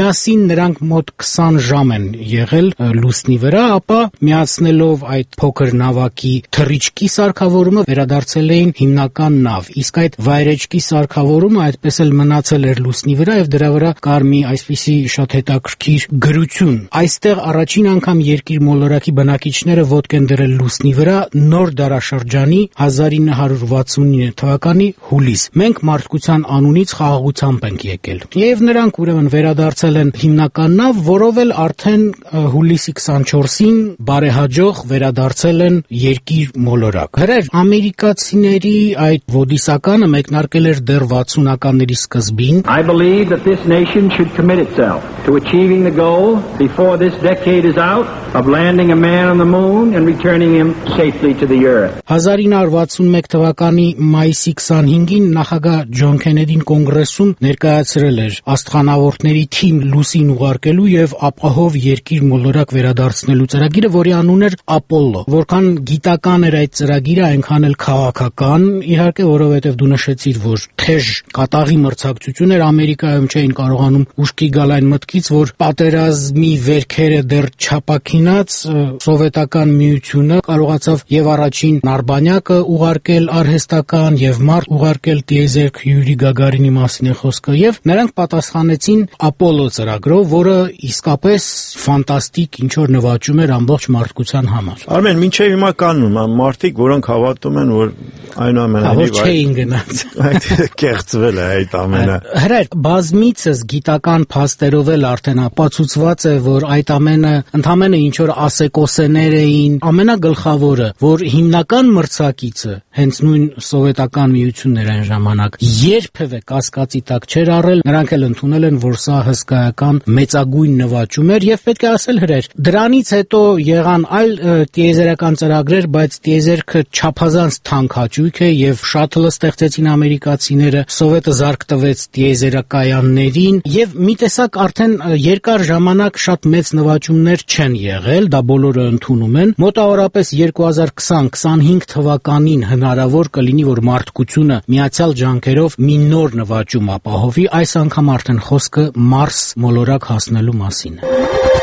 միասին նրանք մոտ քսան ժամ են եղել լուսնի վրա, ապա միացնելով այդ փոքր նավակի թռիչքի սարքավորումը վերադարձել էին հիմնական նավ, իսկ այդ վայրեջքի սարքավորումը այդպես էլ մնացել էր լուսնի վրա եւ դրա վրա կար մի այսպիսի շատ հետաքրքիր գրություն. այստեղ առաջին անգամ երկիր մոլորակի բնակիչները ոտք են դրել լուսնի վրա նոր դարաշրջանի հազար ինը հարյուր վաթսունինը թվականի հուլիս. մենք մարդկության անունից խաղաղությամբ ենք եկել եւ նրանք ուրեմն վերադարձել են հիմնական նավ, որով էլ արդեն հուլիսի քսանչորսին բարեհաջող վերադարձել են երկիր մոլորակ. հրեր, ամերիկացիների այդ ոդիսականը մեկնարկել էր դեռ վաթսունականների սկզբին. I believe that this nation should commit itself to achieving the goal before this decade is out of landing a man on the moon and returning him safely to the earth. հազար ինը հարյուր վաթսունմեկ թվականի մայիսի քսանհինգին նախագահ Ջոն Քենեդին կոնգրեսում ներկայացրել էր աստղանավորդների թիմ լուսին ուղարկելու եւ ապահով երկիր մոլորակ վերադարձնելու ծրագիրը, որի անուն էր Ապոլլո։ Որքան գիտական էր այդ ծրագիրը, այնքան էլ քաղաքական, իհարկե, որովհետեւ դու նշեցիր, որ թեժ կատաղի մրցակցություն էր, Ամերիկայում չէին կարողանում ուշքի գալ այն մտքից, որ պատերազմի վերքերը դեռ չափակինած սովետական միությունը կարողացավ եւ առաջին նարբանյակը ուղարկել արհեստական եւ մարդ ուղարկել տիեզերք Յուրի Գագարինի մասին է խոսքը եւ նրանք պատասխանեցին Ապոլլո ծրագրով, որը իսկապես ֆանտաստիկ ինչ որ նվաճում էր ամբողջ մարդկության համար։ Արմեն, մինչեւ հիմա կանում են մարդիկ, որոնք հավատում են, որ այնուամենայնիվ չէին գնաց։ Այդ կեղծվել է այդ ամենը։ Հրեր, բազմիցս գիտական փաստերով էլ արդեն ապացուցված է, որ այդ ամենը ընդամենը ինչ որ ասեկոսեներ էին, ամենագլխավորը, որ հիմնական մրցակիցը հենց նույն սովետական միությունն էր այն ժամանակ, երբևէ կասկածի տակ չէր առել, նրանք էլ ընդունել են, որ սա հսկայական մեծագույն նվաճում էր եւ պետք է ասել հրեր, դրանից հետո եղան այլ տիեզերական ծրագրեր, բայց տիեզերքը չափազանց թանկ հաճույք է եւ շաթլը ստեղծեցին ամերիկացիները, սովետը զարկ տվեց տիեզերակայաններին եւ մի տեսակ արդեն երկար ժամանակ շատ մեծ նվաճումներ չեն եղել, դա բոլորը ընդունում են, մոտավորապես երկու հազար քսան քսանհինգ թվականին հնարավոր կլինի, որ մարդկությունը միացյալ ջանքերով մի նոր նվաճում ապահովի, այս անգամ արդեն խոսքը Մարս մոլորակ հասնելու մասին է։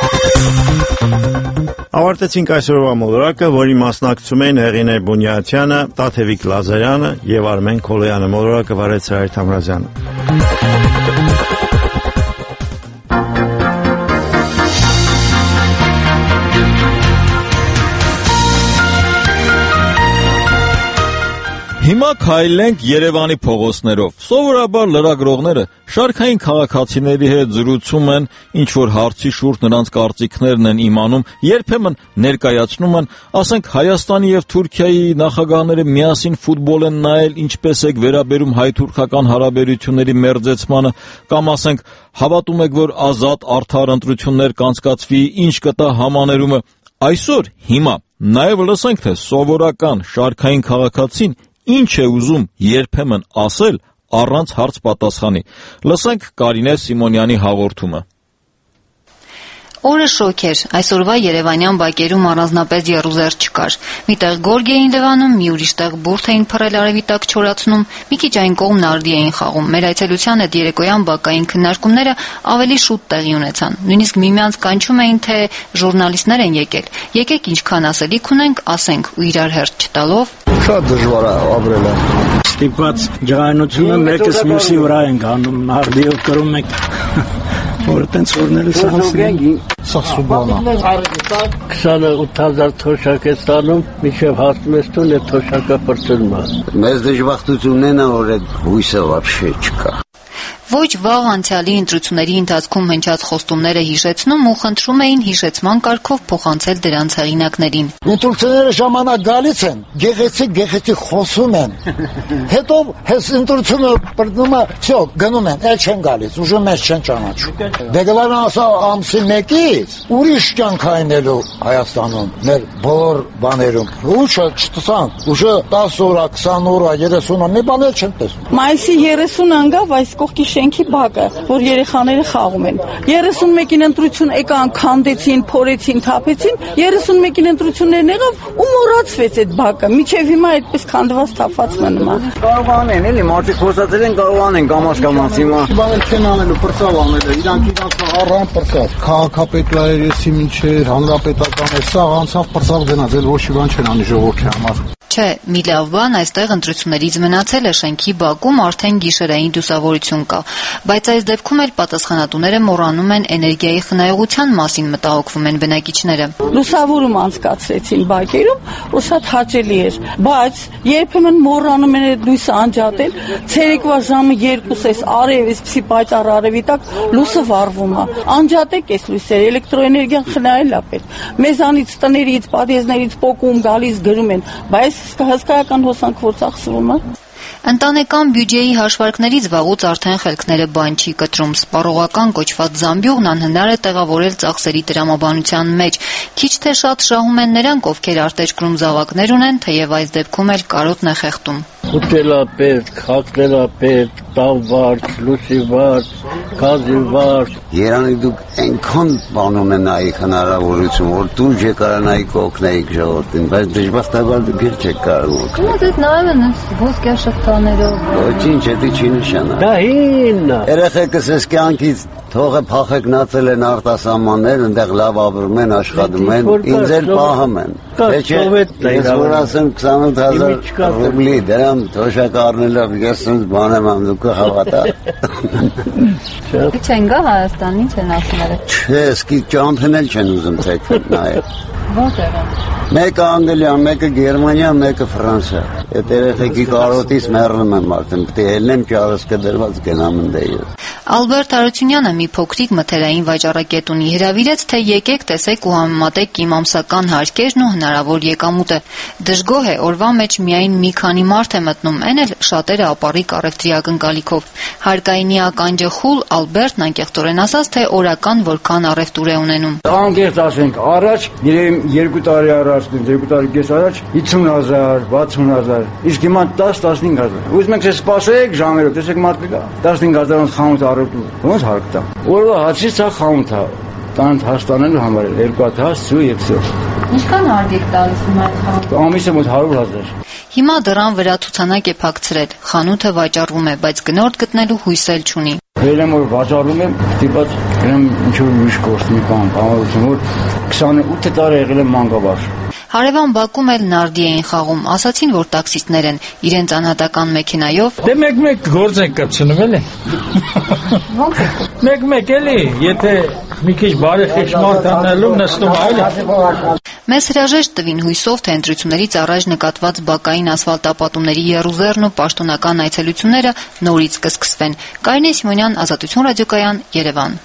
Ավարտեցինք այսօրվա մոլորակը, որի մասնակցում էին Հեղինե Բունյաթյանը, Տաթևիկ Լազարյանը եւ Արմեն Քոլոյանը։ Մոլորակը վարեց Սարհատ Համրազյանը։ Հիմա քայլենք Երևանի փողոցներով։ Սովորաբար լրագրողները շարքային քաղաքացիների հետ զրուցում են, ինչ որ հարցի շուրջ նրանց կարծիքներն են իմանում, երբեմն ներկայացնում են, ասենք Հայաստանի եւ Թուրքիայի նախագահները միասին ֆուտբոլ են նայել, ինչպես եք վերաբերում հայ-թուրքական հարաբերությունների մերձեցմանը, կամ ասենք հավատում եք, որ ազատ արդար ընտրություններ կանցկացվի, ինչ կտա համաներումը։ Այսօր հիմա նաեւ լսենք, թե սովորական շարքային քաղաքացին ինչ է ուզում երբեմն ասել առանց հարց պատասխանի։ Լսենք Կարինե Սիմոնյանի հաղորդումը։ Օրը շոկ էր, այսօրվա երևանյան բակերում առանձնապես եռուզեռ չկար։ Միտեղ գորգ էին լվանում, մի ուրիշ տեղ բուրդ էին փռել արևի տակ չորացնում, մի քիչ այն կողմ նարդի էին խաղում։ Մեր այցելության հետ երեկոյան բակային քննարկումները ավելի շուտ տեղի ունեցան։ Նույնիսկ միմյանց կանչում էին, թե ժուրնալիստներ են եկել։ Եկեք ինչքան ասելիք ունենք, ասենք ու իրար հերթ չտալով։ Շատ դժվար է ապրելը։ Ստիպված ջղայնությունը մեկս մյուսի վրա ենք անում, նարդիով կրում ենք։ Որ տենց օրները սահասին։ Սա սուբանա։ քսանութ հազար թոշակ է ստանում, մինչև հասնում ես տուն և թոշակը պրծնում է։ Մեզ դժբախտությունն է, որ այդ հույսը вообще չկա։ Ոչ վաղ անցյալի ընտրությունների ընթացքում հնչած խոստումները հիշեցնում ու խնդրում էին հիշեցման կարգով փոխանցել դրանց հեղինակներին։ Ընտրությունները ժամանակ գալիս են, գեղեցիկ գեղեցիկ խոսում են։ Հետո հես ընտրությունը բռնում է, всё, գնում են, էլ չեն գալիս, ուժը մեզ չեն ճանաչում։ Դե գլարան ասա ամսի մեկից ուրիշ կյանք այնելու Հայաստանում, մեր բոլոր բաներում։ Ուշը չտսան, ուժը տասը օր, քսան օր, երեսուն օր, մի բան էլ չեն տեսնում։ Մայիսի երեսունը անգավ այս կողքի շենքի բակը, որ երեխաները խաղում են։ երեսուն մեկին ընտրություն եկան, քանդեցին, փորեցին, թափեցին, երեսուն մեկին ընտրություններն եղավ ու մոռացվեց այդ բակը։ Միջև հիմա այդպես քանդված թափված մնում է։ Կարող են էլի, մարդիկ խոսացել են, կարող անեն կամաց կամաց հիմա։ Բանը չեն անելու, պրծավ անել, իրանք իրանք առան պրծավ։ Քաղաքապետարերեսի մինչեր, հանրապետական է, սա անցավ պրծավ գնաց, էլ ոչ մի բան չեն անի ժողովրդի համար։ Չէ, մի լավ բան այստեղ ընտրություններից մնացել է շենքի բակում արդեն գիշերային լուսավորություն կա, բայց այս դեպքում էլ պատասխանատուները մոռանում են էներգիայի խնայողության մասին մտահոգվում են բնակիչները։ Լուսավորում անցկացրեցին բակերում, ու շատ հաճելի էր, բայց երբեմն մոռանում են այդ լույսը անջատել, ցերեկվա ժամը երկուսից արև, այսպեսի պայծառ արևի տակ լույսը վառվում է։ Անջատեք այս լույսերը, էլեկտրոէներգիան խնայել է պետք։ Մեզանից տներից, պատեզներից պոկում գալիս գրում են, բայց հսկայական հոսանք որ ծախսվում է։ Ընտանեկան բյուջեի հաշվարկներից վաղուց արդեն խելքները բան չի կտրում։ Սպառողական կոչված զամբյուղն անհնար է տեղավորել ծախսերի տրամաբանության մեջ։ Քիչ թե շատ շահում են նրանք, ովքեր արտերկրում զավակներ ունեն, թեև այս դեպքում էլ կարոտն է խեղդում։ Ուտելա պետք, խաղտելա պետք, տավ վարդ, լուսի վարդ, գազի վարդ։ Երանի դուք այնքան բանում են նայիք հնարավորություն, որ դուր չկարանայիք օգնեիք ժողովրդին, բայց դժբախտաբար դուք էլ չեք կարող օգնել։ Ո՞նց է նայում են ոսկյա շղթաներով։ Ոչինչ, դա չի նշանակում։ Դա հինն է։ Երեխեքս էս կյանքից թողը փախեկնացել են արտասահմաններ, այնտեղ լավ ապրում են, աշխատում են, ինձ էլ պահում են։ Թե չէ, ես որ ասեմ քսանութ հազար ռուբլի դրամ թոշակ առնելով ես ինձ բան եմ անում, դուք հավատա։ Չեն գա Հայաստան, ինչ են ասում։ Չէ, սկի ճամփն էլ չեն ուզում ցեքվել նայել։ Որտեղ են։ Մեկը Անգլիա, մեկը Գերմանիա, մեկը Ֆրանսիա։ Այդ երեխեքի կարոտից մեռնում եմ արդեն, պետք է ելնեմ ճարս կդրված գնամ ընդեյը։ Ալբերտ Հարությունյանը մի փոքրիկ մթերային վաճառակետ ունի, հրավիրեց, թե եկեք տեսեք ու համեմատեք իմ ամսական հարկերն ու հնարավոր եկամուտը։ Դժգոհ է, օրվա մեջ միայն մի քանի մարդ է մտնում, այն էլ շատերը ապառիկ առևտրի ակնկալիքով։ Հարկայինի ականջը խուլ, Ալբերտն անկեղծորեն ասաց, թե օրական որքան առևտուր է ունենում։ Անկեղծ ասենք, առաջ երկու տարի առաջ, երկու տարի կես առաջ հիսուն հազար, վաթսուն հազար, իսկ հիմա դաս տասնհինգ հազար։ Ուզում եք սպասեք ժամերով, տեսեք մարդիկ տասնհինգ հազարով խանութ առևտուր, ոնց հարկ տա։ Օրվա հացից սա խանութ է, տանդ հաստանելու համար էլ երկու հատ հաց, սու եւ սո։ Ինչքան հարկ եք տալիս հիմա այդ խանութը։ Ամիսը մոտ հարյուր հազար։ Հիմա դռան վրա ցուցանակ է փակցրել, խանութը վաճառվում է, բայց գնորդ գտնելու հույս էլ չունի։ Վերեմ որ վաճառում եմ, դիպած գնամ ինչ-որ ուրիշ գործ մի բան, բանալություն, որ քսանութ տարի եղել եմ մանկաբարձ։ Հարևան բակում էլ նարդի էին խաղում, ասացին, որ տաքսիստներ են, իրենց անհատական մեքենայով։ Դե մեկ-մեկ գործ են կպցնում էլի։ Ո՞նց է։ Մեկ-մեկ էլի, եթե մի քիչ բարեխիղճ մարդ անելու նստում այլ։ Մեզ հրաժեշտ տվին հույսով, թե ընտրություններից առաջ նկատված բակային ասֆալտապատումների եռուզեռն ու պաշտոնական այցելությունները նորից կսկսվեն։ Կարինե Սիմոնյան, Ազատություն ռադիոկայան, Երևան։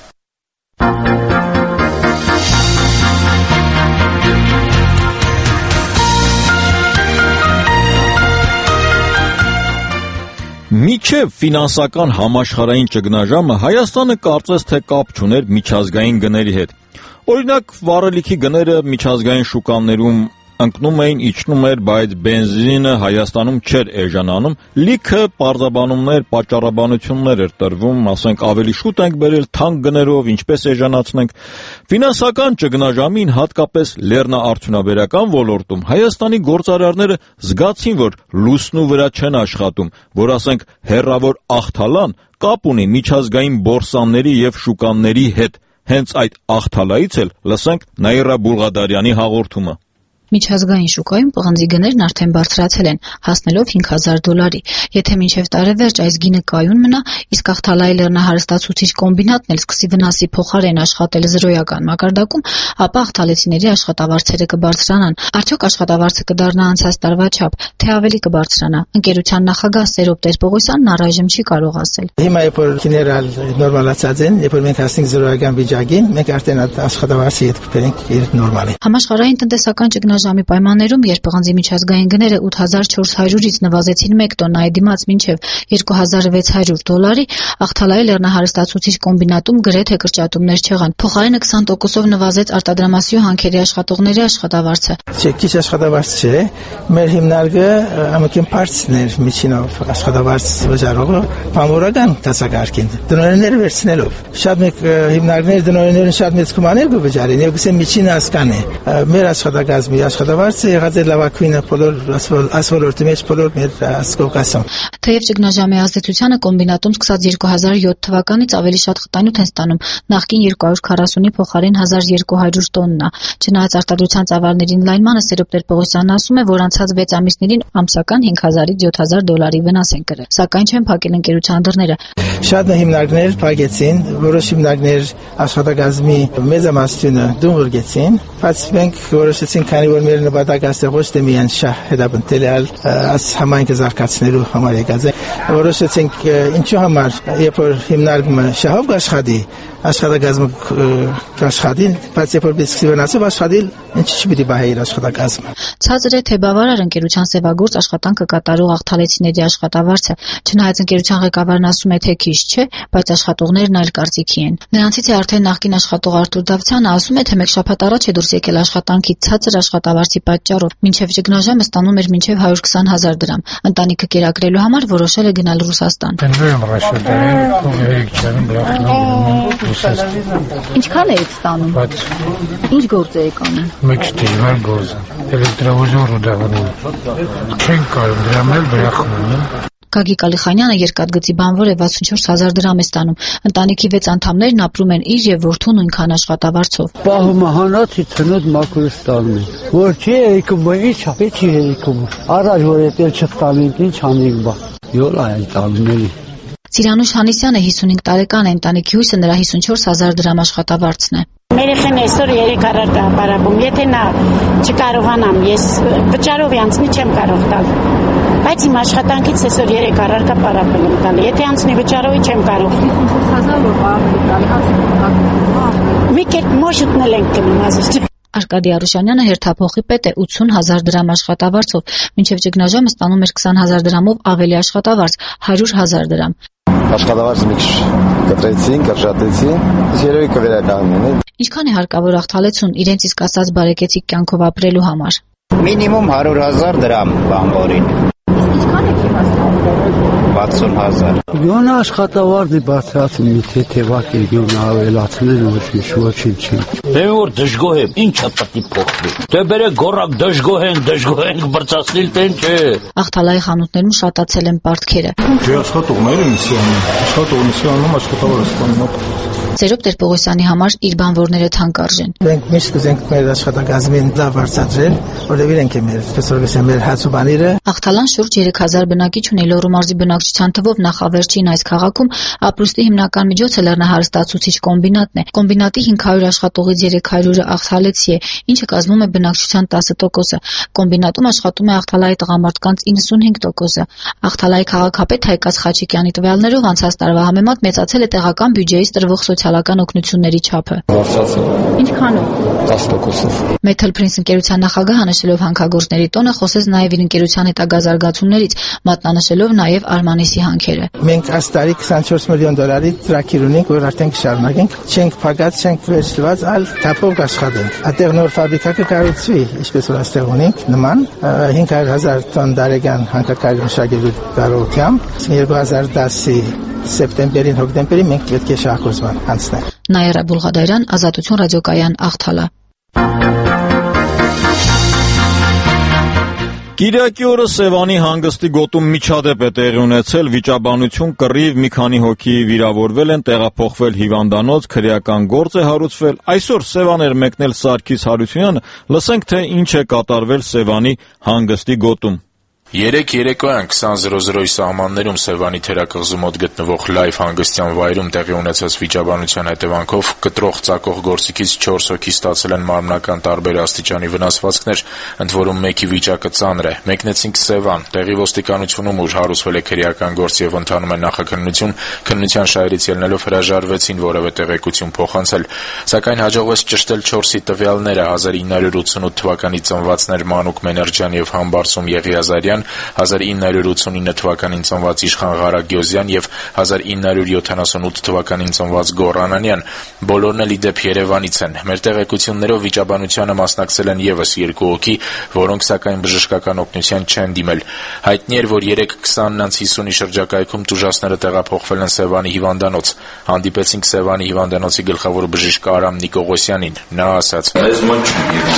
Միջև ֆինանսական համաշխարհային ճգնաժամը Հայաստանը կարծես թե կապ չուներ միջազգային գների հետ։ Օրինակ, վառելիքի գները միջազգային շուկաներում ընկնում էին, իջնում էր, բայց բենզինը Հայաստանում չէր էժանանում, լիքը պարզաբանումներ, պատճառաբանություններ էր տրվում, ասենք ավելի շուտ ենք բերել թանկ գներով, ինչպես էժանացնենք։ Ֆինանսական ճգնաժամին, հատկապես լեռնաարդյունաբերական ոլորտում, Հայաստանի գործարարները զգացին, որ լուսնու վրա չեն աշխատում, որ ասենք հեռավոր աղթալան կապ ունի միջազգային բորսաների եւ շուկաների հետ։ Հենց այդ աղթալայից էլ լսենք Նաիրա Բուլղադարյանի հաղորդումը։ Միջազգային շուկայում պղնձի գներն արդեն բարձրացել են, հասնելով հինգ հազար դոլարի։ Եթե մինչև տարեվերջ այս գինը կայուն մնա, իսկ Աղթալայի լեռնահարստացուցիչ կոմբինատն էլ սկսի վնասի փոխարեն աշխատել զրոյական մակարդակում, ապա աղթալեցիների աշխատավարձերը կբարձրանան։ Արդյոք աշխատավարձը կդառնա անցած տարվա չափ, թե ավելի կբարձրանա։ Ընկերության նախագահ Սերոբ Տեր-Պողոսյանն առայժմ չի կարող ասել։ Հիմա երբ որ գիներալ նորմալացած են, երբ որ մենք հասնենք զրոյական վիճակին, մենք արդեն աշխատավարձի հետ կբերենք իր նորմալի։ Համաշխարհային տնտեսական ճգնաժամը ճգնաժամի պայմաններում, երբ պղնձի միջազգային գները ութ հազար չորս հարյուրից նվազեցին մեկ տոննայի դիմաց մինչև երկու հազար վեց հարյուր դոլարի, Ախթալայի լեռնահարստացուցիչ կոմբինատում գրեթե կրճատումներ չեղան։ Փոխարենը քսան տոկոսով նվազեց արտադրամասյու հանքերի աշխատողների աշխատավարձը։ Քիչ աշխատավարձ չէ, մեր հիմնարկը ամենքին բարձրն էր միջինով աշխատավարձ վճարողը բամորական դասակարգին դնորենները վերցնելով։ Շատ մեկ հիմնարկներ դնորեններն շատ մեծ կոմաներ կվճարեն, եւ գուցե միջին հասկան է։ Մեր աշխատակազմի աշխատավարձը եղած է լավագույնը բոլոր ասվոլորտի մեջ բոլոր մեր Կովկասում։ Թեև ճգնաժամի ազդեցությանը կոմբինատում սկսած երկու հազար յոթ թվականից ավելի շատ խտանյութ են ստանում, նախկին երկու հարյուր քառասունի փոխարեն հազար երկու հարյուր տոննա։ Չնայած արտադրության ծավալների ընդլայնմանը, Սերոբ Տեր-Պողոսյանն ասում է, որ անցած վեց ամիսներին ամսական հինգ հազարից յոթ հազար դոլարի վնաս են կրել, սակայն չեն փակել ընկերության դռները։ Շատ հիմնարկներ փակեցին, որոշ հիմնարկներ աշխատակազմի մեծամասնությունը դուրգեցին, բայց մենք որոշեցինք, քանի որ մեր նպատակը ոչ թե միայն շահ հետապնդել, այլ աս համայնքը զարգացնելու համար եկած է, որոշեցինք ինչու համար, երբ որ հիմնարկումը շահով կաշխատի, աշխատակազմը կաշխատի, բայց երբ որ բիզնեսի վնասով աշխատի, ինչի՞ չպիտի բահի իր աշխատակազմը։ Ցածր է թե բավարար ընկերության սևագործ աշխատանքը կատարող աղթալեցիների աշխատավարձը, չնայած ընկերության ղեկավարն ասում է, թե քիչ չէ, բայց աշխատողներն այլ կարծիքի են։ Նրանցից է արդեն նախկին աշխատող Արտուր Դավթյանը, ասում է, թե մեկ շաբաթ առաջ է դուրս եկել աշխատանքի ցածր աշխատավարձի պատճառով, մինչև ճգնաժամը ստանում էր մինչև հարյուր քսան հազար դրամ։ Ընտանիքը կերակրելու համար որոշել է գնալ Ռուսաստան։ Ինչքան եք ստանում։ Ինչ գործ եք անում։ Մեկ դժվար գործ։ Էլեկտրովոզոր ուդավանում։ Չեն կարող դրամ էլ բրախնում։ Գագիկ Ալիխանյանը երկաթգծի բանվոր է վաթսունչորս հազար դրամ է ստանում։ Ընտանիքի վեց անդամներն ապրում են իր եւ որդու նույնքան աշխատավարձով։ Պահումը հանացի ցնոտ մաքուր ստանում են։ Որ չի եկում, ինչ չի եկում։ Առաջ որ էլ չստանենք, ինչ անենք բա։ Յոլա այն տալների։ Ծիրանուշ Հանիսյանը հիսունհինգ տարեկան է, ընտանիքի հույսը նրա հիսունչորս հազար դրամ աշխատավարձն է։ Երեխեն այսօր երեք առարկա ապարապում, եթե նա չկարողանամ, ես վճարով անցնի չեմ կարող տալ, բայց իմ աշխատանքից այսօր երեք առարկա ապարապել եմ տալ, եթե անցնի վճարովի չեմ կարող։ Մի կերպ մոշուտնել ենք կնում ազիզ։ Արկադի Արուշանյանը հերթափոխի պետ է ութսուն հազար դրամ աշխատավարձով, մինչև ճգնաժամը ստանում էր քսան հազար դրամով ավելի աշխատավարձ, հարյուր հազար դրամ։ Աշխատավարձը մի քիչ կտրեցին, կրճատեցին, երևի կվերականգնեն։ Ինչքան է հարկավոր աղթալեցուն իրենց իսկ ասած բարեկեցիկ կյանքով ապրելու համար։ Մինիմում հարյուր հազար դրամ բանվորին։ Ինչքան եք իմաստանում։ վաթսուն հազար։ Գոնե աշխատավարձի բարձրացում մի թեթևակ է գոնե ավելացնել ոչինչ ոչինչ չի։ Դե որ դժգոհ եմ, ինչա պետք է փոխվի։ Դե բերեք գորակ դժգոհ են, դժգոհ են բրծացնել տեն չէ։ Աղթալայի խանութներում շատացել են պարտքերը։ Չէ, աշխատողները ինսիանում, աշխատողն ինսիանում աշխատավարձ ստանում։ Սերոբ Տեր-Պողոսյանի համար իր բանվորները թանկ արժեն։ Մենք միշտ կուզենք մեր աշխատակազմին լավ բարձրացնել, որովհետև իրենք են մեր սպեսիալիստները, մեր հացուբանիրը։ Աղթալան շուրջ երեք հազար բնակիչ ունի, Լոռու մարզի բնակչության թվով նախավերջին այս քաղաքում ապրուստի հիմնական միջոցը լեռնահարստացուցիչ կոմբինատն է։ Կոմբինատի հինգ հարյուր աշխատողից երեք հարյուրը աղթալեցի է, ինչը կազմում է բնակչության տասը տոկոսը։ Կոմբինատում աշխատում է Աղթալայի տղամարդկանց իննսունհինգ տոկոսը։ Աղթալայի քաղաքապետ Հայկաց Խաչիկյանի տվյալներով անցած տարվա համեմատ մեծացել է տեղական բյուջեից տրվող սոցիալական օգնությունների չափը։ Ինչքանով։ տասը տոկոսով։ Metal Prince ընկերության նախագահը նշելով հանքագործների տոնը խոսեց նաև իր ընկերության հետագա զարգացումներից, մատնանշելով նաև Արմանիսի հանքերը։ Մենք այս տարի քսանչորս միլիոն դոլարի ծրագիր ունենք, որ արդեն կշարունակենք, չենք փակած, չենք վերջլված, այլ թափով կաշխատենք։ Այդտեղ նոր ֆաբրիկա կկառուցվի, ինչպես որ այստեղ ունենք, նման հինգ հարյուր հազար տոն դարեգան հանքակայլ մշակելու կարողությամբ երկու հազար դասի սեպտեմբերին, հոկտեմբերին մենք պետք է շահգործման անցնենք։ Նաիրա Բուլղադարյան, Ազատություն ռադիոկայան, Աղթալա։ Կիրակի օրը Սևանի հանգստի գոտում միջադեպ է տեղի ունեցել, վիճաբանություն, կռիվ, մի քանի հոգի վիրավորվել են, տեղափոխվել հիվանդանոց, քրեական գործ է հարուցվել։ Այսօր Սևան էր մեկնել Սարգիս Հարությունյանը, լսենք թե ինչ է կատարվել Սևանի հանգստի գոտում։ Երեկ երեկոյան քսան զրո զրոյի սահմաններում Սևանի թերակղզու մոտ գտնվող լայվ հանգստյան վայրում տեղի ունեցած վիճաբանության հետևանքով կտրող ծակող գործիքից չորս հոգի ստացել են մարմնական տարբեր աստիճանի վնասվածքներ, ընդ որում մեկի վիճակը ծանր է։ Մեկնեցինք Սևան, տեղի ոստիկանությունում, ուր հարուցվել է քրեական գործ եւ ընթանում է նախաքննություն, քննության շահերից ելնելով հրաժարվեցին որևէ տեղեկություն փոխանցել, սակայն հաջողվեց ճշտել չորսի տվյալները՝ հազար ինը հարյուր ութսունութ թվականի ծնվածներ Մանուկ Մեներջյան եւ Համբարձում Եղիազարյան, հազար ինը հարյուր ութսունինը թվականին ծնված Իշխան Ղարագյոզյան եւ հազար ինը հարյուր յոթանասունութ թվականին ծնված Գոռ Անանյան, բոլորն էլ ի դեպ Երևանից են։ Մեր տեղեկություններով վիճաբանությանը մասնակցել են եւս երկու հոգի, որոնք սակայն բժշկական օգնության չեն դիմել։ Հայտնի էր, որ երեկ քսանն անց հիսունի շրջակայքում տուժածները տեղափոխվել են Սևանի հիվանդանոց։ Հանդիպեցինք Սևանի հիվանդանոցի գլխավոր բժիշկ Արամ Նիկողոսյանին։ Նա ասաց. «Այս մոտ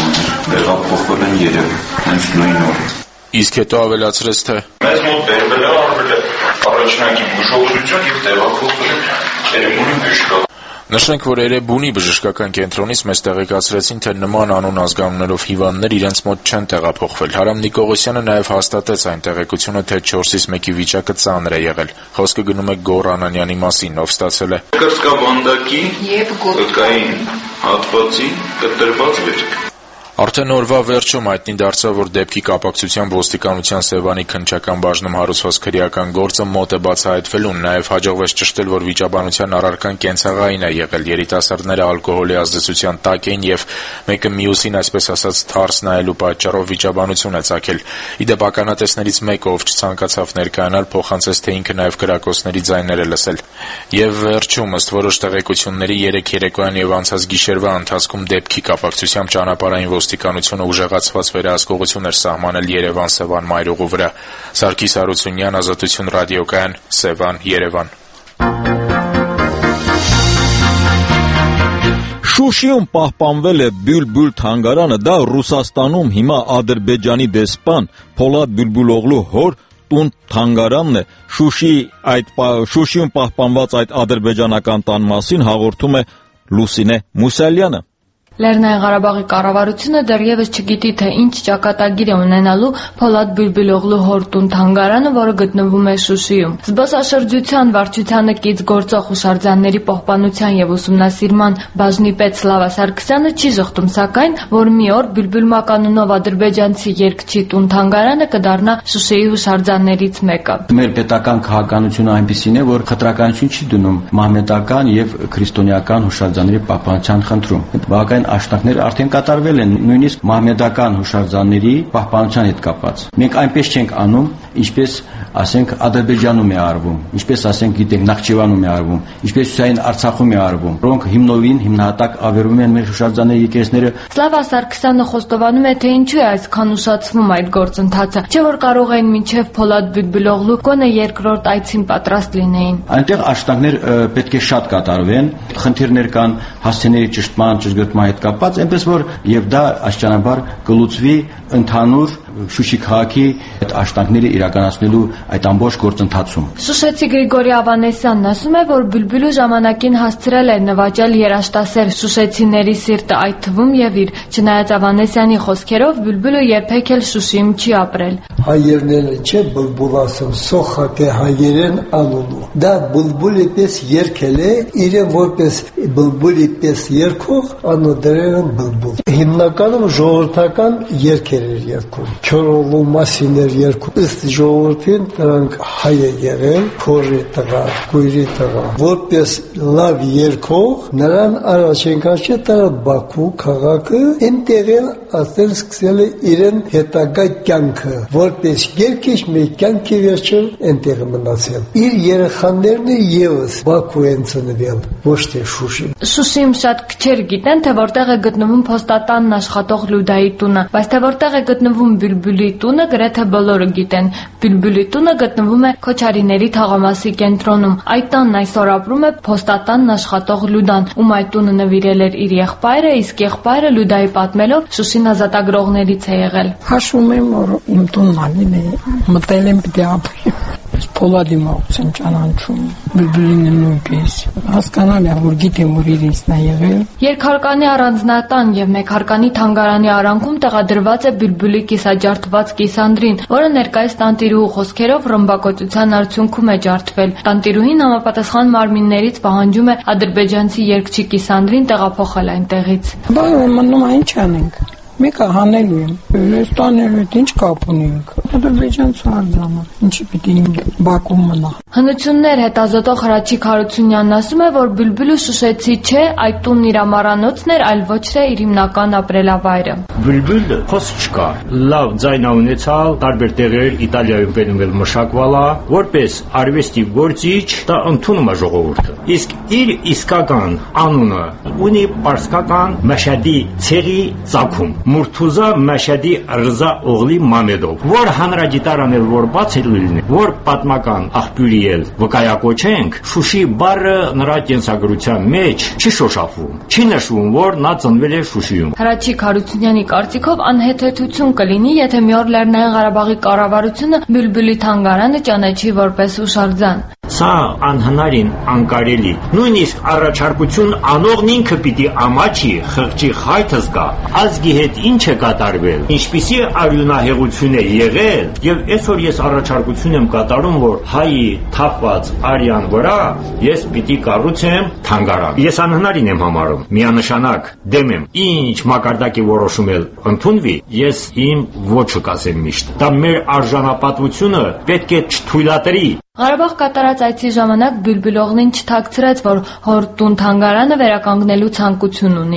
տեղափոխվել են Երևան, հենց նույն օրը»։ Իսկ հետո ավելացրեց, թե մեզ մոտ բերվել է արվել է առաջնակի բուժօգնություն եւ տեղափոխվել է Երևանի բժշկական։ Նշենք, որ Էրեբունի բժշկական կենտրոնից մեզ տեղեկացրեցին, թե նման անուն ազգանուններով հիվանդներ իրենց մոտ չեն տեղափոխվել։ Հարամ Նիկողոսյանը նաև հաստատեց այն տեղեկությունը, թե չորսից մեկի վիճակը ծանր է եղել։ Խոսքը գնում է Գոռ Անանյանի մասին, ով ստացել է կրծքաբանդակի եւ գոտկային հատվածի կտրված վերք։ Արդեն օրվա վերջում հայտնի դարձավ, որ դեպքի կապակցությամբ ոստիկանության Սևանի քննչական բաժնում հարուցված քրեական գործը մոտ է բացահայտվելուն, նաև հաջողվեց ճշտել, որ վիճաբանության առարկան կենցաղային է եղել, երիտասարդները ալկոհոլի ազդեցության տակ էին եւ մեկը մյուսին, այսպես ասած, թարս նայելու պատճառով վիճաբանություն է ծագել։ Ի դեպ ականատեսներից մեկը, ով չցանկացավ ներկայանալ, փոխանցեց, թե ինքը նաև կրակոցների ձայներ է լսել։ Եվ վերջում, ըստ որոշ տեղեկությունների, երեք երեկոյան եւ անցած գիշերվա ընթացքում դեպքի կապակցությամբ ճանապարհային ոստիկանությունը ուժեղացված վերահսկողություն էր սահմանել Երևան-Սևան մայրուղու վրա։ Սարգիս Հարությունյան, Ազատություն ռադիոկայան, Սևան, Երևան։ Շուշիում պահպանվել է Բյուլբյուլ թանգարանը, դա Ռուսաստանում հիմա Ադրբեջանի դեսպան Փոլադ Բյուլբյուլօղլու հոր տուն թանգարանն է։ Շուշի այդ Շուշիում պահպանված այդ ադրբեջանական տան մասին հաղորդում է Լուսինե Մուսալյանը։ Լեռնային Ղարաբաղի կառավարությունը դեռևս չգիտի, թե ինչ ճակատագիր է ունենալու Փոլադ Բյուլբյուլօղլու հորտուն թանգարանը, որը գտնվում է Շուշիում։ Զբոսաշրջության վարչությանը կից գործող հուշարձանների պահպանության եւ ուսումնասիրման բաժնի պետ Սլավա Սարգսյանը չի զղջում, սակայն, որ մի օր Բյուլբյուլ մականունով ադրբեջանցի երգչի տուն թանգարանը կդառնա Շուշիի հուշարձաններից մեկը։ Մեր պետական քաղաքականությունը այնպիսին է, որ խտրականություն չի դնում մահմեդական եւ քրիստոնեական հուշարձանների պահպանության խնդրում։ Բավական աշտանքներ արդեն կատարվել են նույնիսկ մահմեդական հուշարձանների պահպանության հետ կապված։ Մենք այնպես չենք անում, ինչպես ասենք Ադրբեջանում է արվում, ինչպես ասենք գիտենք Նախճիվանում է արվում, ինչպես Հյուսային Արցախում է արվում, որոնք հիմնովին հիմնահատակ ավերում են մեր հուշարձանների եկեղեցիները։ Սլավա Սարգսյանը խոստովանում է, թե ինչու է այսքան ուշացվում այդ գործընթացը, չէ՞ որ կարող էին մինչև Փոլադ Բյուլբյուլօղլու գոնե երկրորդ այցին պատրաստ լինեին։ Այնտեղ աշտանքներ պետք է շատ կատարվեն, խնդիրներ կան հասցեների ճշտման, ճշգրտման հետ կապված, այնպես որ եւ դա աշճանաբար կլուծվի ընդհանուր Շուշի քաղաքի այդ աշտանքները իրականացնելու այդ ամբողջ գործընթացում։ Շուշեցի Գրիգորի Ավանեսյանն ասում է, որ Բյուլբյուլու ժամանակին հասցրել է նվաճել երաժշտասեր շուշեցիների սիրտը, այդ թվում եւ իր, չնայած Ավանեսյանի խոսքերով Բյուլբյուլը երբեք էլ Շուշիում չի ապրել։ Հայերները չէ բուլբուլ ասում, սոխակե հայերեն անունու։ Դա բուլբուլի պես երգել է, իրեն որպես բուլբուլի պես երգող անոդրեն բուլբուլ։ Հիմնականում ժողովրդական երգեր էր երգում։ Քյորովու մասին էր երգում։ Ըստ ժողովրդին նրանք հայ է եղել, քորի տղա, քույրի տղա։ Որպես լավ երգող նրան առաջին կաշի տարա Բաքու քաղաքը, այնտեղ էլ ասել սկսել է իրեն հետագա կյանքը, որպես երգիչ մի կյանքի վերջում այնտեղ մնացել։ Իր երեխաներն եւս Բաքու են ծնվել, ոչ թե Շուշի։ Շուշիում շատ քչեր գիտեն, թե որտեղ է գտնվում փոստատանն աշխատող Լյուդայի տունը, բայց թե որտեղ է գտնվում Բյուլբյուլի տունը գրեթե բոլորը գիտեն։ Բյուլբյուլի տունը գտնվում է Քոչարիների թաղամասի կենտրոնում։ Այդ տանն այսօր ապրում է փոստատանն աշխատող Լյուդան, ում այդ տունը նվիրել էր իր եղբայրը, իսկ եղբայրը Լյուդայի պատմելով Շուշին ազատագրողներից է եղել։ Հաշվում եմ, որ իմ տունն ալին է, մտել եմ պիտի ապրեմ։ ես Պոլադի մաղուց եմ ճանաչում, Բիլբիլին նույնպես։ Հասկանալի է, որ գիտեմ, որ իրենցն է եղել։ Երկհարկանի առանձնատան եւ մեկհարկանի թանգարանի արանքում տեղադրված է Բիլբիլի կիսաջարդված կիսանդրին, որը ներկայիս տանտիրուհու խոսքերով ռմբակոծության արդյունքում է ջարդվել։ Տանտիրուհին համապատասխան մարմիններից պահանջում է ադրբեջանցի երգչի կիսանդրին տեղափոխել այնտեղից։ Բա մնում է ինչ անենք։ Մեկը հանելու եմ, ես տանելու հետ ինչ կապ ունենք, ադրբեջանցու արձանը, ինչի պիտի Բաքում մնա։ Հնություններ հետազոտող Հրաչիկ Հարությունյանն ասում է, որ Բիլբիլը շուշեցի չէ, այդ տունն իր ամառանոցն էր, այլ ոչ թե իր հիմնական ապրելավայրը։ Բիլբիլը խոսք չկա, լավ ձայն ունեցալ, տարբեր տեղեր Իտալիայում բերումել մշակվալա, որպես արվեստի գործիչ, դա ընդունում է ժողովուրդը։ Իսկ իր իսկական անունը ունի պարսկական Մաշհադի ցեղի ծագում։ Մուրթուզա Մաշհադի Ռզա օղլի Մամեդով, որ հանրագիտարան էլ որ բաց էլ լինի, որ պատմական աղբյուրի էլ վկայակոչենք, Շուշի բառը նրա կենսագրության մեջ չի շոշափվում, չի նշվում, որ նա ծնվել է Շուշիում։ Հրաչիկ Հարությունյանի կարծիքով անհեթեթություն կլինի, եթե մի օր Լեռնային Ղարաբաղի կառավարությունը Բիլբիլի թանգարանը ճանաչի որպես հուշարձան։ Սա անհնարին անկարելի։ Նույնիսկ առաջարկություն անողն ինքը պիտի ամաչի, խղճի խայթը զգա, ազգի հետ ինչ է կատարվել, ինչպիսի արյունահեղություն է եղել, եւ այսօր ես առաջարկություն եմ կատարում, որ հայի թափված արյան վրա ես պիտի կառուցեմ թանգարան։ Ես անհնարին եմ համարում, միանշանակ դեմ եմ, ինչ մակարդակի որոշում էլ ընդունվի, ես իմ ոչը կասեմ միշտ։ Դա մեր արժանապատվությունը պետք է չթույլատրի։ Ղարաբաղ կատարած այցի ժամանակ Բիլբիլօղլին չթաքցրեց, որ հոր տուն թանգարանը վերականգնելու ցանկություն ունի։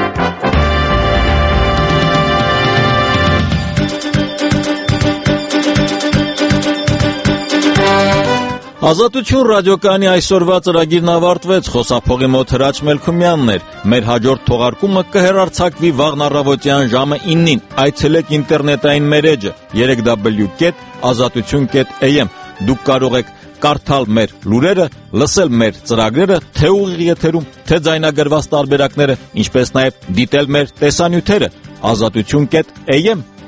Ազատություն ռադիոկայանի այսօրվա ծրագիրն ավարտվեց, խոսափողի մոտ Հրաչ Մելքումյանն էր։ Մեր հաջորդ թողարկումը կհեռարձակվի վաղն առավոտյան ժամը իննին։ Այցելեք ինտերնետային մեր էջը երեք w կետ ազատություն կետ am։ Դուք կարող եք կարդալ մեր լուրերը, լսել մեր ծրագրերը, թե ուղիղ եթերում, թե ձայնագրված տարբերակները, ինչպես նաև դիտել մեր տեսանյութերը ազատություն կետ am։